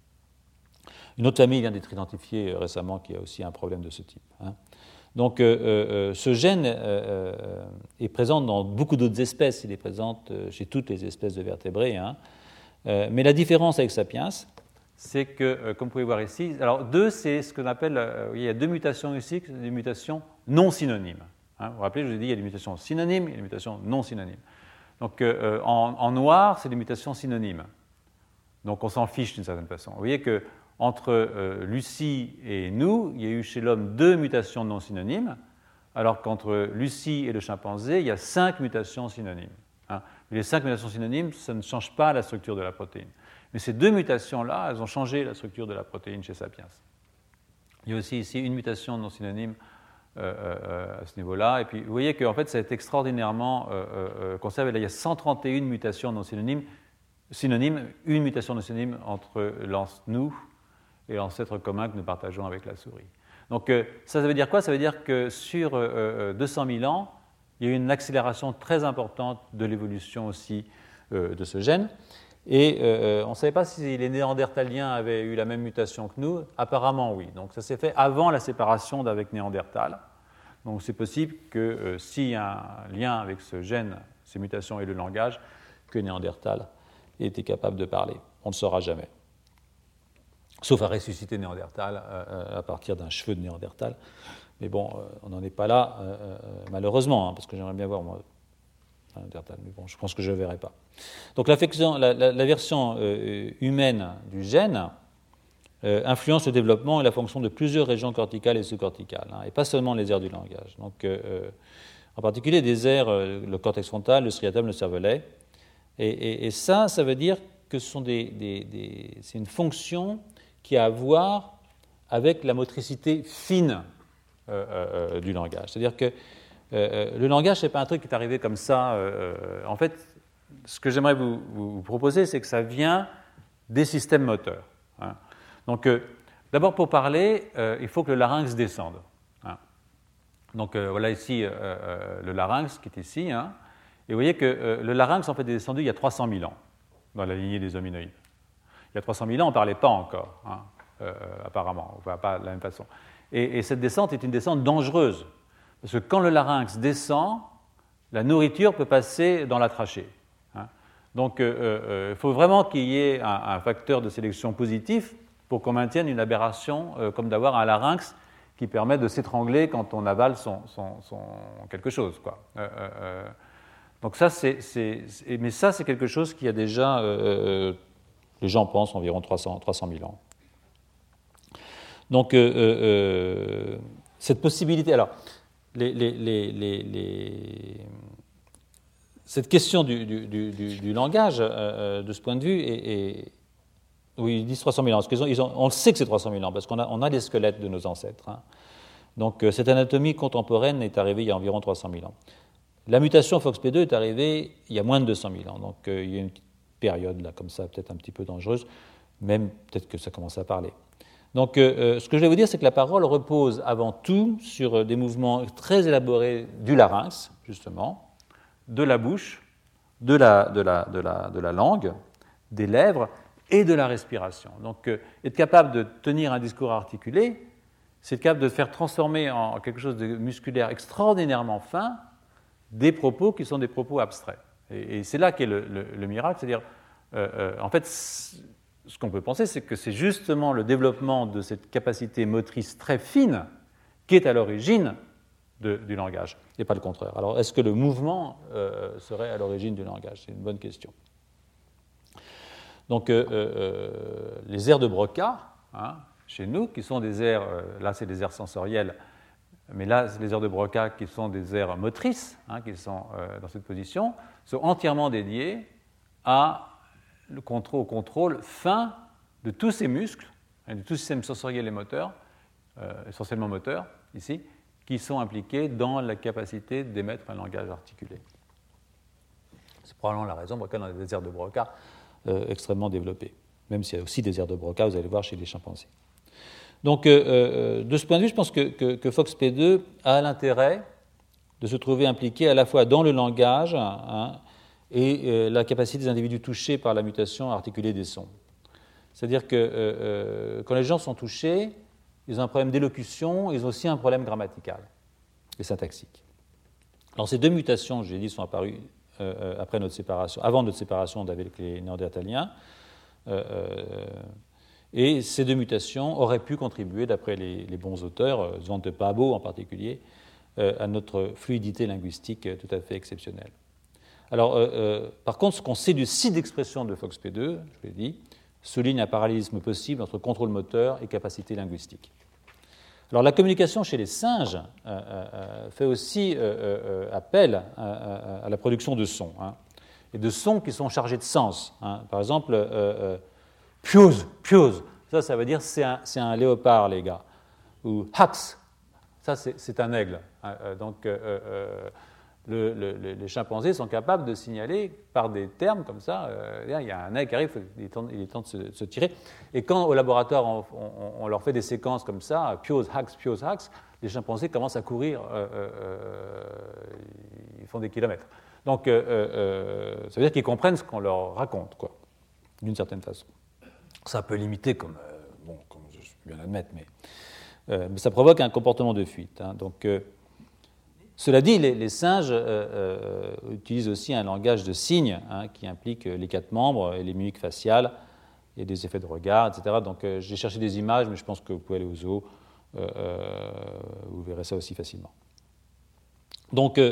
Une autre famille vient d'être identifiée euh, récemment qui a aussi un problème de ce type, hein. Donc, euh, euh, ce gène euh, est présent dans beaucoup d'autres espèces. Il est présent chez toutes les espèces de vertébrés. Hein. Euh, mais la différence avec Sapiens, c'est que, euh, comme vous pouvez voir ici, alors deux, c'est ce qu'on appelle, euh, il y a deux mutations ici, des mutations non synonymes. Hein. Vous vous rappelez, je vous ai dit, il y a des mutations synonymes et des mutations non synonymes. Donc, euh, en, en noir, c'est des mutations synonymes. Donc, on s'en fiche d'une certaine façon. Vous voyez que entre euh, Lucie et nous, il y a eu chez l'homme deux mutations non synonymes, alors qu'entre Lucie et le chimpanzé, il y a cinq mutations synonymes. Hein. Les cinq mutations synonymes, ça ne change pas la structure de la protéine. Mais ces deux mutations-là, elles ont changé la structure de la protéine chez Sapiens. Il y a aussi ici une mutation non synonyme euh, euh, à ce niveau-là. Et puis, vous voyez qu'en fait, ça est extraordinairement euh, euh, conservé. Là, il y a cent trente et une mutations non synonymes, synonymes une mutation non synonyme entre nous et l'ancêtre commun que nous partageons avec la souris. Donc euh, ça, ça veut dire quoi? Ça veut dire que sur euh, deux cent mille ans, il y a eu une accélération très importante de l'évolution aussi euh, de ce gène. Et euh, on ne savait pas si les Néandertaliens avaient eu la même mutation que nous. Apparemment, oui. Donc ça s'est fait avant la séparation d'avec Néandertal. Donc c'est possible que euh, s'il y a un lien avec ce gène, ces mutations et le langage, que Néandertal ait été capable de parler. On ne saura jamais. Sauf à ressusciter Néandertal euh, à partir d'un cheveu de Néandertal. Mais bon, euh, on n'en est pas là, euh, euh, malheureusement, hein, parce que j'aimerais bien voir, moi, un Néandertal, mais bon, je pense que je ne verrai pas. Donc la, la, la version euh, humaine du gène euh, influence le développement et la fonction de plusieurs régions corticales et sous-corticales, hein, et pas seulement les aires du langage. Donc, euh, en particulier des aires, euh, le cortex frontal, le striatum, le cervelet. Et, et, et ça, ça veut dire que ce sont des, des, des, c'est une fonction qui a à voir avec la motricité fine euh, euh, du langage. C'est-à-dire que euh, le langage, ce n'est pas un truc qui est arrivé comme ça. Euh, en fait, ce que j'aimerais vous, vous proposer, c'est que ça vient des systèmes moteurs. Hein. Donc, euh, d'abord, pour parler, euh, il faut que le larynx descende. Hein. Donc, euh, voilà ici euh, euh, le larynx qui est ici. Hein. Et vous voyez que euh, le larynx, en fait, est descendu il y a trois cent mille ans dans la lignée des hominoïdes. Il y a trois cent mille ans, on ne parlait pas encore, hein, euh, apparemment, enfin, pas de la même façon. Et, et cette descente est une descente dangereuse, parce que quand le larynx descend, la nourriture peut passer dans la trachée. Hein. Donc, il euh, euh, faut vraiment qu'il y ait un, un facteur de sélection positif pour qu'on maintienne une aberration, euh, comme d'avoir un larynx qui permet de s'étrangler quand on avale son, son, son quelque chose, quoi. Euh, euh, donc ça, c'est, c'est, c'est, mais ça, c'est quelque chose qui a déjà... Euh, Les gens pensent environ trois cent mille ans. Donc, euh, euh, cette possibilité... Alors, les, les, les, les, les, cette question du, du, du, du langage, euh, de ce point de vue, est... est oui, ils disent trois cent mille ans. Parce qu'ils ont, ils ont, on le sait que c'est trois cent mille ans, parce qu'on a, on a les squelettes de nos ancêtres. Hein. Donc, euh, cette anatomie contemporaine est arrivée il y a environ trois cent mille ans. La mutation F O X P deux est arrivée il y a moins de deux cent mille ans. Donc, euh, il y a une période là comme ça, peut-être un petit peu dangereuse, même peut-être que ça commence à parler. Donc, euh, ce que je vais vous dire, c'est que la parole repose avant tout sur des mouvements très élaborés du larynx, justement, de la bouche, de la, de la, de la, de la langue, des lèvres et de la respiration. Donc, euh, être capable de tenir un discours articulé, c'est être capable de faire transformer en quelque chose de musculaire extraordinairement fin des propos qui sont des propos abstraits. Et, et c'est là qu'est le, le, le miracle, c'est-à-dire, euh, euh, en fait, ce qu'on peut penser, c'est que c'est justement le développement de cette capacité motrice très fine qui est à l'origine de, du langage, et pas le contraire. Alors, est-ce que le mouvement euh, serait à l'origine du langage? C'est une bonne question. Donc, euh, euh, les aires de Broca, hein, chez nous, qui sont des aires, euh, là c'est des aires sensorielles, mais là, les aires de Broca qui sont des aires motrices, hein, qui sont euh, dans cette position, sont entièrement dédiées à le contrôle, au contrôle fin de tous ces muscles, hein, de tous ces systèmes sensoriels et moteurs, euh, essentiellement moteurs, ici, qui sont impliqués dans la capacité d'émettre un langage articulé. C'est probablement la raison pour laquelle on a des aires de Broca euh, extrêmement développées, même s'il y a aussi des aires de Broca, vous allez voir, chez les chimpanzés. Donc, euh, euh, de ce point de vue, je pense que, que, que F O X P deux a l'intérêt de se trouver impliqué à la fois dans le langage, hein, et euh, la capacité des individus touchés par la mutation à articuler des sons. C'est-à-dire que euh, euh, quand les gens sont touchés, ils ont un problème d'élocution, ils ont aussi un problème grammatical et syntaxique. Alors, ces deux mutations, je l'ai dit, sont apparues euh, après notre séparation, avant notre séparation avec les néandertaliens. Euh, euh, Et ces deux mutations auraient pu contribuer, d'après les, les bons auteurs, Svante Pääbo en particulier, euh, à notre fluidité linguistique euh, tout à fait exceptionnelle. Alors, euh, euh, par contre, ce qu'on sait du site d'expression de F O X P deux, je l'ai dit, souligne un parallélisme possible entre contrôle moteur et capacité linguistique. Alors, la communication chez les singes euh, euh, fait aussi euh, euh, appel à, à, à la production de sons, hein, et de sons qui sont chargés de sens. Hein. Par exemple, euh, euh, Piose, piose, ça, ça veut dire c'est un, c'est un léopard, les gars. Ou hax, ça, c'est, c'est un aigle. Donc, euh, euh, le, le, les chimpanzés sont capables de signaler par des termes comme ça, euh, il y a un aigle qui arrive, il est temps, il est temps de, se, de se tirer. Et quand au laboratoire, on, on, on leur fait des séquences comme ça, piose, hax, piose, hax, les chimpanzés commencent à courir, euh, euh, ils font des kilomètres. Donc, euh, euh, ça veut dire qu'ils comprennent ce qu'on leur raconte, quoi, d'une certaine façon. C'est un peu limité, comme, euh, bon, comme je peux bien l'admettre, mais, euh, mais ça provoque un comportement de fuite. Hein. Donc, euh, cela dit, les, les singes euh, euh, utilisent aussi un langage de signes, hein, qui implique les quatre membres et les mimiques faciales et des effets de regard, et cetera. Donc, euh, j'ai cherché des images, mais je pense que vous pouvez aller au zoo, euh, euh, vous verrez ça aussi facilement. Donc, euh,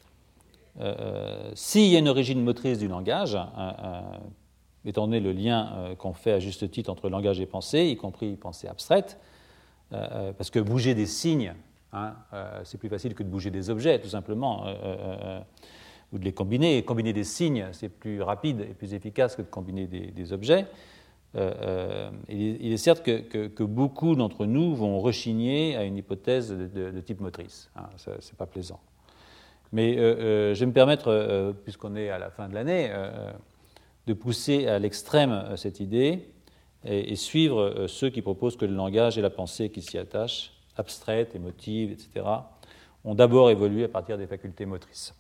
euh, s'il y a une origine motrice du langage, un, un, étant donné le lien euh, qu'on fait à juste titre entre langage et pensée, y compris pensée abstraite, euh, parce que bouger des signes, hein, euh, c'est plus facile que de bouger des objets, tout simplement, euh, euh, ou de les combiner. Et combiner des signes, c'est plus rapide et plus efficace que de combiner des, des objets. Euh, euh, il, est, il est certe que, que, que beaucoup d'entre nous vont rechigner à une hypothèse de, de, de type motrice. Hein, ça, c'est pas plaisant. Mais euh, euh, je vais me permettre, euh, puisqu'on est à la fin de l'année, euh, de pousser à l'extrême cette idée et, et suivre ceux qui proposent que le langage et la pensée qui s'y attachent, abstraites, émotives, et cetera, ont d'abord évolué à partir des facultés motrices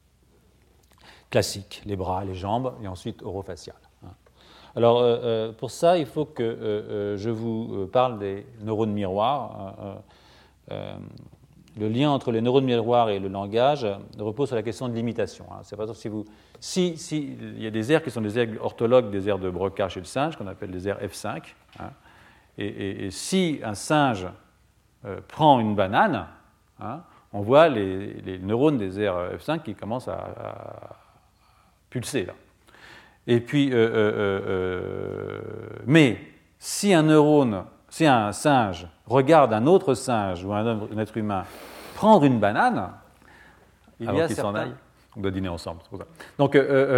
classiques, les bras, les jambes, et ensuite orofaciales. Alors, euh, pour ça, il faut que euh, je vous parle des neurones miroirs. Euh, euh, le lien entre les neurones miroirs et le langage repose sur la question de l'imitation. Hein. C'est par exemple, si vous... Si, si, il y a des aires qui sont des aires orthologues des aires de Broca chez le singe, qu'on appelle les aires F cinq. Hein, et, et, et si un singe euh, prend une banane, hein, on voit les, les neurones des aires F cinq qui commencent à, à pulser. Là. Et puis, euh, euh, euh, mais si un neurone, si un singe regarde un autre singe ou un, un être humain prendre une banane, il Avant y a qu'il certains... s'en aille. On doit dîner ensemble, c'est pour ça. Donc, euh, euh,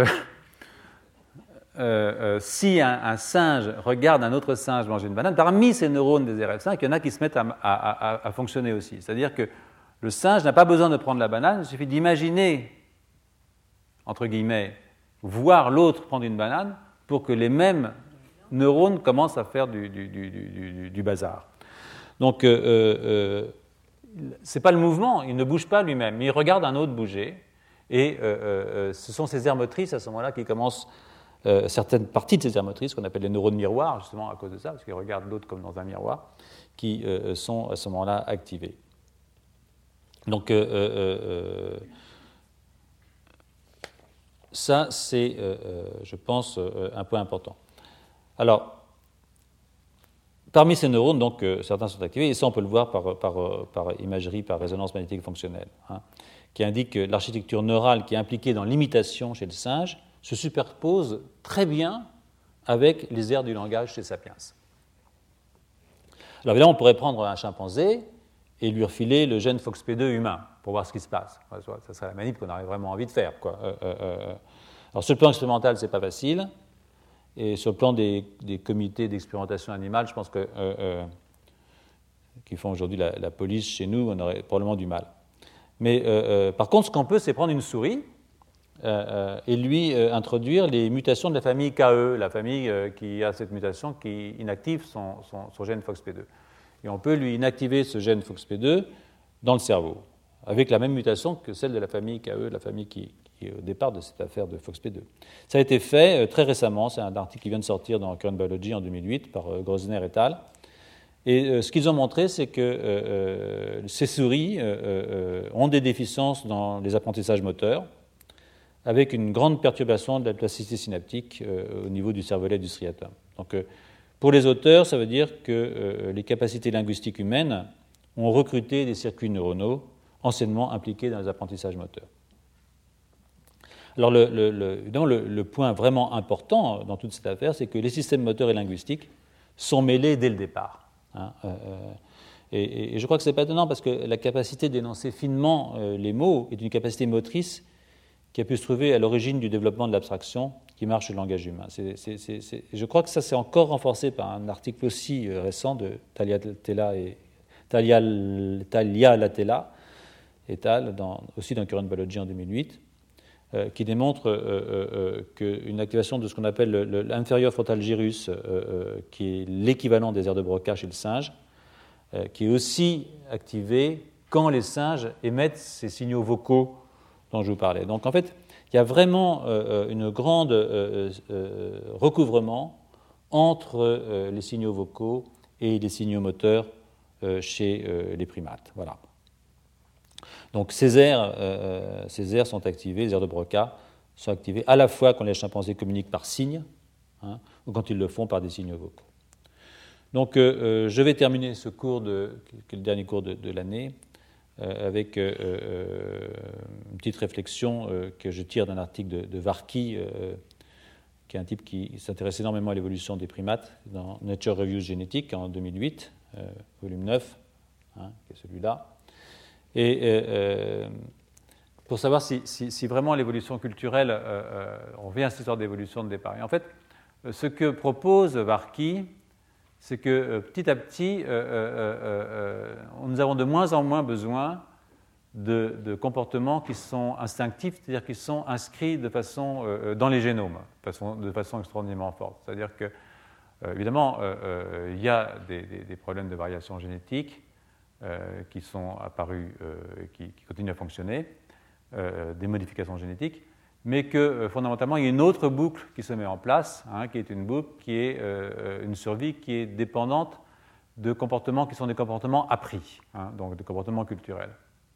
euh, euh, si un, un singe regarde un autre singe manger une banane, parmi ces neurones des R F cinq, il y en a qui se mettent à, à, à, à fonctionner aussi. C'est-à-dire que le singe n'a pas besoin de prendre la banane, il suffit d'imaginer, entre guillemets, voir l'autre prendre une banane pour que les mêmes neurones commencent à faire du, du, du, du, du bazar. Donc, euh, euh, ce n'est pas le mouvement, il ne bouge pas lui-même, mais il regarde un autre bouger. Et euh, euh, ce sont ces aires motrices à ce moment-là qui commencent, euh, certaines parties de ces aires motrices, qu'on appelle les neurones miroirs, justement à cause de ça, parce qu'ils regardent l'autre comme dans un miroir, qui euh, sont à ce moment-là activés. Donc, euh, euh, ça, c'est, euh, je pense, un point important. Alors, parmi ces neurones, donc, euh, certains sont activés, et ça on peut le voir par, par, par imagerie, par résonance magnétique fonctionnelle, hein, qui indique que l'architecture neurale qui est impliquée dans l'imitation chez le singe se superpose très bien avec les aires du langage chez Sapiens. Alors évidemment, on pourrait prendre un chimpanzé et lui refiler le gène F O X P deux humain pour voir ce qui se passe. Ça serait la manip qu'on aurait vraiment envie de faire, quoi. Euh, euh, euh. Alors sur le plan expérimental, ce n'est pas facile. Et sur le plan des, des comités d'expérimentation animale, je pense que, euh, euh, qui font aujourd'hui la, la police chez nous, on aurait probablement du mal. Mais euh, euh, par contre, ce qu'on peut, c'est prendre une souris euh, euh, et lui euh, introduire les mutations de la famille K E, la famille euh, qui a cette mutation qui inactive son, son, son gène F O X P deux. Et on peut lui inactiver ce gène F O X P deux dans le cerveau, avec la même mutation que celle de la famille K E, la famille qui, qui est au départ de cette affaire de F O X P deux. Ça a été fait euh, très récemment, c'est un article qui vient de sortir dans Current Biology en deux mille huit par euh, Grosvenor et al. Et euh, ce qu'ils ont montré, c'est que euh, euh, ces souris euh, euh, ont des déficiences dans les apprentissages moteurs, avec une grande perturbation de la plasticité synaptique euh, au niveau du cervelet du striatum. Donc, euh, pour les auteurs, ça veut dire que euh, les capacités linguistiques humaines ont recruté des circuits neuronaux anciennement impliqués dans les apprentissages moteurs. Alors, le, le, le, le, le point vraiment important dans toute cette affaire, c'est que les systèmes moteurs et linguistiques sont mêlés dès le départ. Hein, euh, et, et je crois que ce n'est pas étonnant parce que la capacité d'énoncer finement euh, les mots est une capacité motrice qui a pu se trouver à l'origine du développement de l'abstraction qui marche sur le langage humain. C'est, c'est, c'est, c'est, je crois que ça s'est encore renforcé par un article aussi euh, récent de Talia Latela et Talia, Talia Latela et al., dans, aussi dans Current Biology en deux mille huit, euh, qui démontre euh, euh, qu'une activation de ce qu'on appelle le, le, l'inférieur frontal gyrus, euh, euh, qui est l'équivalent des aires de Broca chez le singe, euh, qui est aussi activée quand les singes émettent ces signaux vocaux dont je vous parlais. Donc en fait, il y a vraiment euh, une grande euh, euh, recouvrement entre euh, les signaux vocaux et les signaux moteurs euh, chez euh, les primates. Voilà. Donc ces aires, euh, ces aires sont activées, les aires de Broca sont activées à la fois quand les chimpanzés communiquent par signes, hein, ou quand ils le font par des signaux vocaux. Donc euh, je vais terminer ce cours, de, qui est le dernier cours de, de l'année, Euh, avec euh, euh, une petite réflexion euh, que je tire d'un article de, de Varki, euh, qui est un type qui s'intéresse énormément à l'évolution des primates, dans Nature Reviews Génétique en deux mille huit, euh, volume neuf, hein, qui est celui-là. Et euh, euh, pour savoir si, si, si vraiment l'évolution culturelle, euh, euh, on revient à cette histoire d'évolution de départ. Et en fait, ce que propose Varki, c'est que euh, petit à petit, euh, euh, euh, nous avons de moins en moins besoin de, de comportements qui sont instinctifs, c'est-à-dire qui sont inscrits de façon, euh, dans les génomes, de façon, de façon extraordinairement forte. C'est-à-dire que, euh, évidemment, euh, euh, il y a des, des, des problèmes de variation génétique euh, qui sont apparus, euh, qui, qui continuent à fonctionner, euh, des modifications génétiques, mais que euh, fondamentalement, il y a une autre boucle qui se met en place, hein, qui est une boucle qui est euh, une survie qui est dépendante de comportements qui sont des comportements appris, hein, donc des comportements culturels.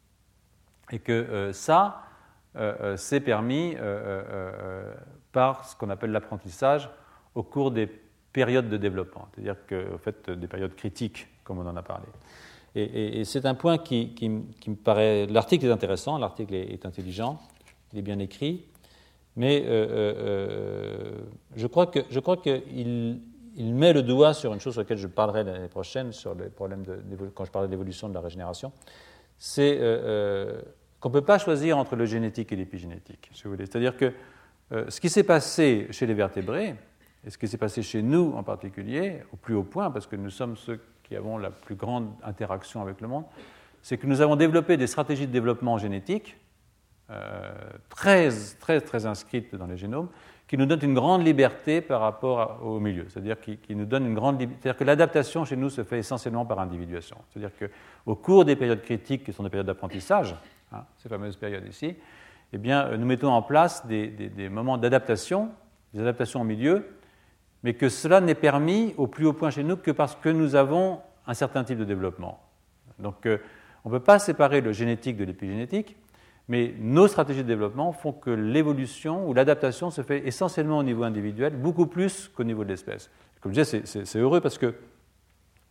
Et que euh, ça, euh, c'est permis euh, euh, par ce qu'on appelle l'apprentissage au cours des périodes de développement, c'est-à-dire que, en fait, des périodes critiques, comme on en a parlé. Et, et, et c'est un point qui, qui, qui me paraît... L'article est intéressant, l'article est, est intelligent, il est bien écrit, mais euh, euh, je crois que je crois qu'il il met le doigt sur une chose sur laquelle je parlerai l'année prochaine, sur les problèmes de, quand je parlerai de l'évolution de la régénération, c'est euh, euh, qu'on ne peut pas choisir entre le génétique et l'épigénétique, si vous voulez. C'est-à-dire que euh, ce qui s'est passé chez les vertébrés, et ce qui s'est passé chez nous en particulier, au plus haut point, parce que nous sommes ceux qui avons la plus grande interaction avec le monde, c'est que nous avons développé des stratégies de développement génétique Euh, très, très, très inscrites dans les génomes, qui nous donnent une grande liberté par rapport à, au milieu. C'est-à-dire qui, qui nous donnent une grande liberté. C'est-à-dire que l'adaptation chez nous se fait essentiellement par individuation. C'est-à-dire qu'au cours des périodes critiques, qui sont des périodes d'apprentissage, hein, ces fameuses périodes ici, eh bien, nous mettons en place des, des, des moments d'adaptation, des adaptations au milieu, mais que cela n'est permis au plus haut point chez nous que parce que nous avons un certain type de développement. Donc, euh, on ne peut pas séparer le génétique de l'épigénétique, mais nos stratégies de développement font que l'évolution ou l'adaptation se fait essentiellement au niveau individuel, beaucoup plus qu'au niveau de l'espèce. Comme je disais, c'est, c'est, c'est heureux parce que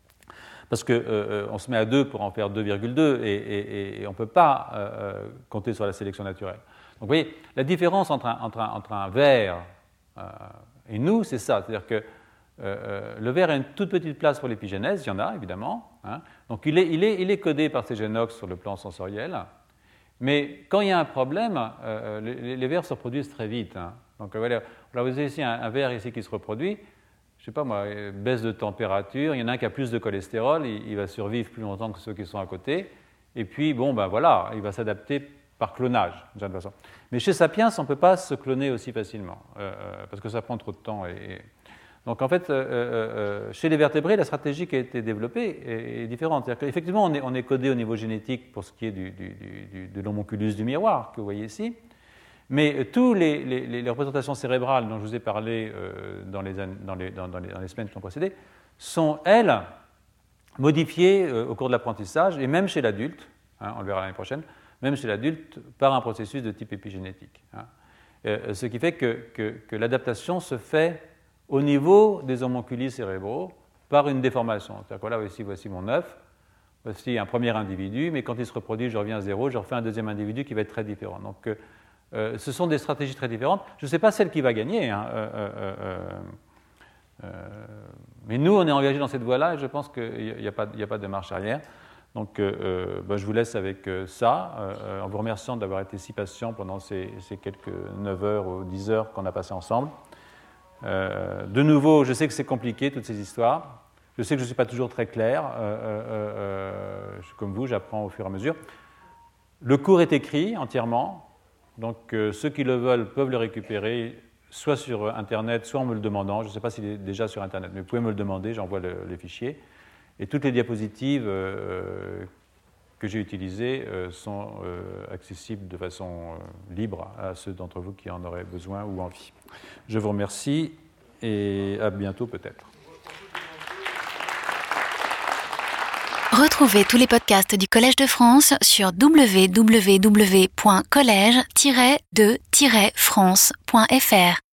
parce qu'on euh, se met à deux pour en faire deux virgule deux et, et, et on ne peut pas euh, compter sur la sélection naturelle. Donc vous voyez, la différence entre un, entre un, entre un ver euh, et nous, c'est ça, c'est-à-dire que euh, le ver a une toute petite place pour l'épigénèse, il y en a évidemment, hein. Donc il est, il, est, il est codé par ces gènes O X sur le plan sensoriel, mais quand il y a un problème, euh, les, les vers se reproduisent très vite, hein. Donc voilà, là vous avez ici un, un ver ici qui se reproduit. Je ne sais pas moi, baisse de température, il y en a un qui a plus de cholestérol, il, il va survivre plus longtemps que ceux qui sont à côté, et puis bon ben voilà, il va s'adapter par clonage, d'une certaine façon. Mais chez Sapiens, on ne peut pas se cloner aussi facilement, euh, parce que ça prend trop de temps. Et, et... Donc en fait, euh, euh, chez les vertébrés, la stratégie qui a été développée est, est différente. C'est-à-dire qu'effectivement, on est, on est codé au niveau génétique pour ce qui est du, du, du, de l'homonculus du miroir, que vous voyez ici. Mais toutes les, les, les représentations cérébrales dont je vous ai parlé euh, dans, les, dans, les, dans, les, dans les semaines qui ont précédé sont, elles, modifiées euh, au cours de l'apprentissage, et même chez l'adulte, hein, on le verra l'année prochaine, même chez l'adulte, par un processus de type épigénétique. Hein. Euh, ce qui fait que, que, que l'adaptation se fait au niveau des homonculis cérébraux par une déformation. C'est-à-dire que là, voici, voici mon œuf, voici un premier individu, mais quand il se reproduit, je reviens à zéro, je refais un deuxième individu qui va être très différent. Donc, euh, Euh, ce sont des stratégies très différentes. Je ne sais pas celle qui va gagner, hein, euh, euh, euh, mais nous, on est engagés dans cette voie-là et je pense qu'il n'y a, a pas de marche arrière. Donc, euh, ben, je vous laisse avec euh, ça, euh, en vous remerciant d'avoir été si patient pendant ces, ces quelques neuf heures ou dix heures qu'on a passées ensemble. Euh, de nouveau, je sais que c'est compliqué, toutes ces histoires. Je sais que je ne suis pas toujours très clair. Euh, euh, euh, je suis comme vous, j'apprends au fur et à mesure. Le cours est écrit entièrement. Donc, euh, ceux qui le veulent peuvent le récupérer, soit sur Internet, soit en me le demandant. Je ne sais pas s'il est déjà sur Internet, mais vous pouvez me le demander, j'envoie le, les fichiers. Et toutes les diapositives euh, que j'ai utilisées euh, sont euh, accessibles de façon euh, libre à ceux d'entre vous qui en auraient besoin ou envie. Je vous remercie et à bientôt peut-être. Retrouvez tous les podcasts du Collège de France sur w w w point collège tiret de tiret france point f r.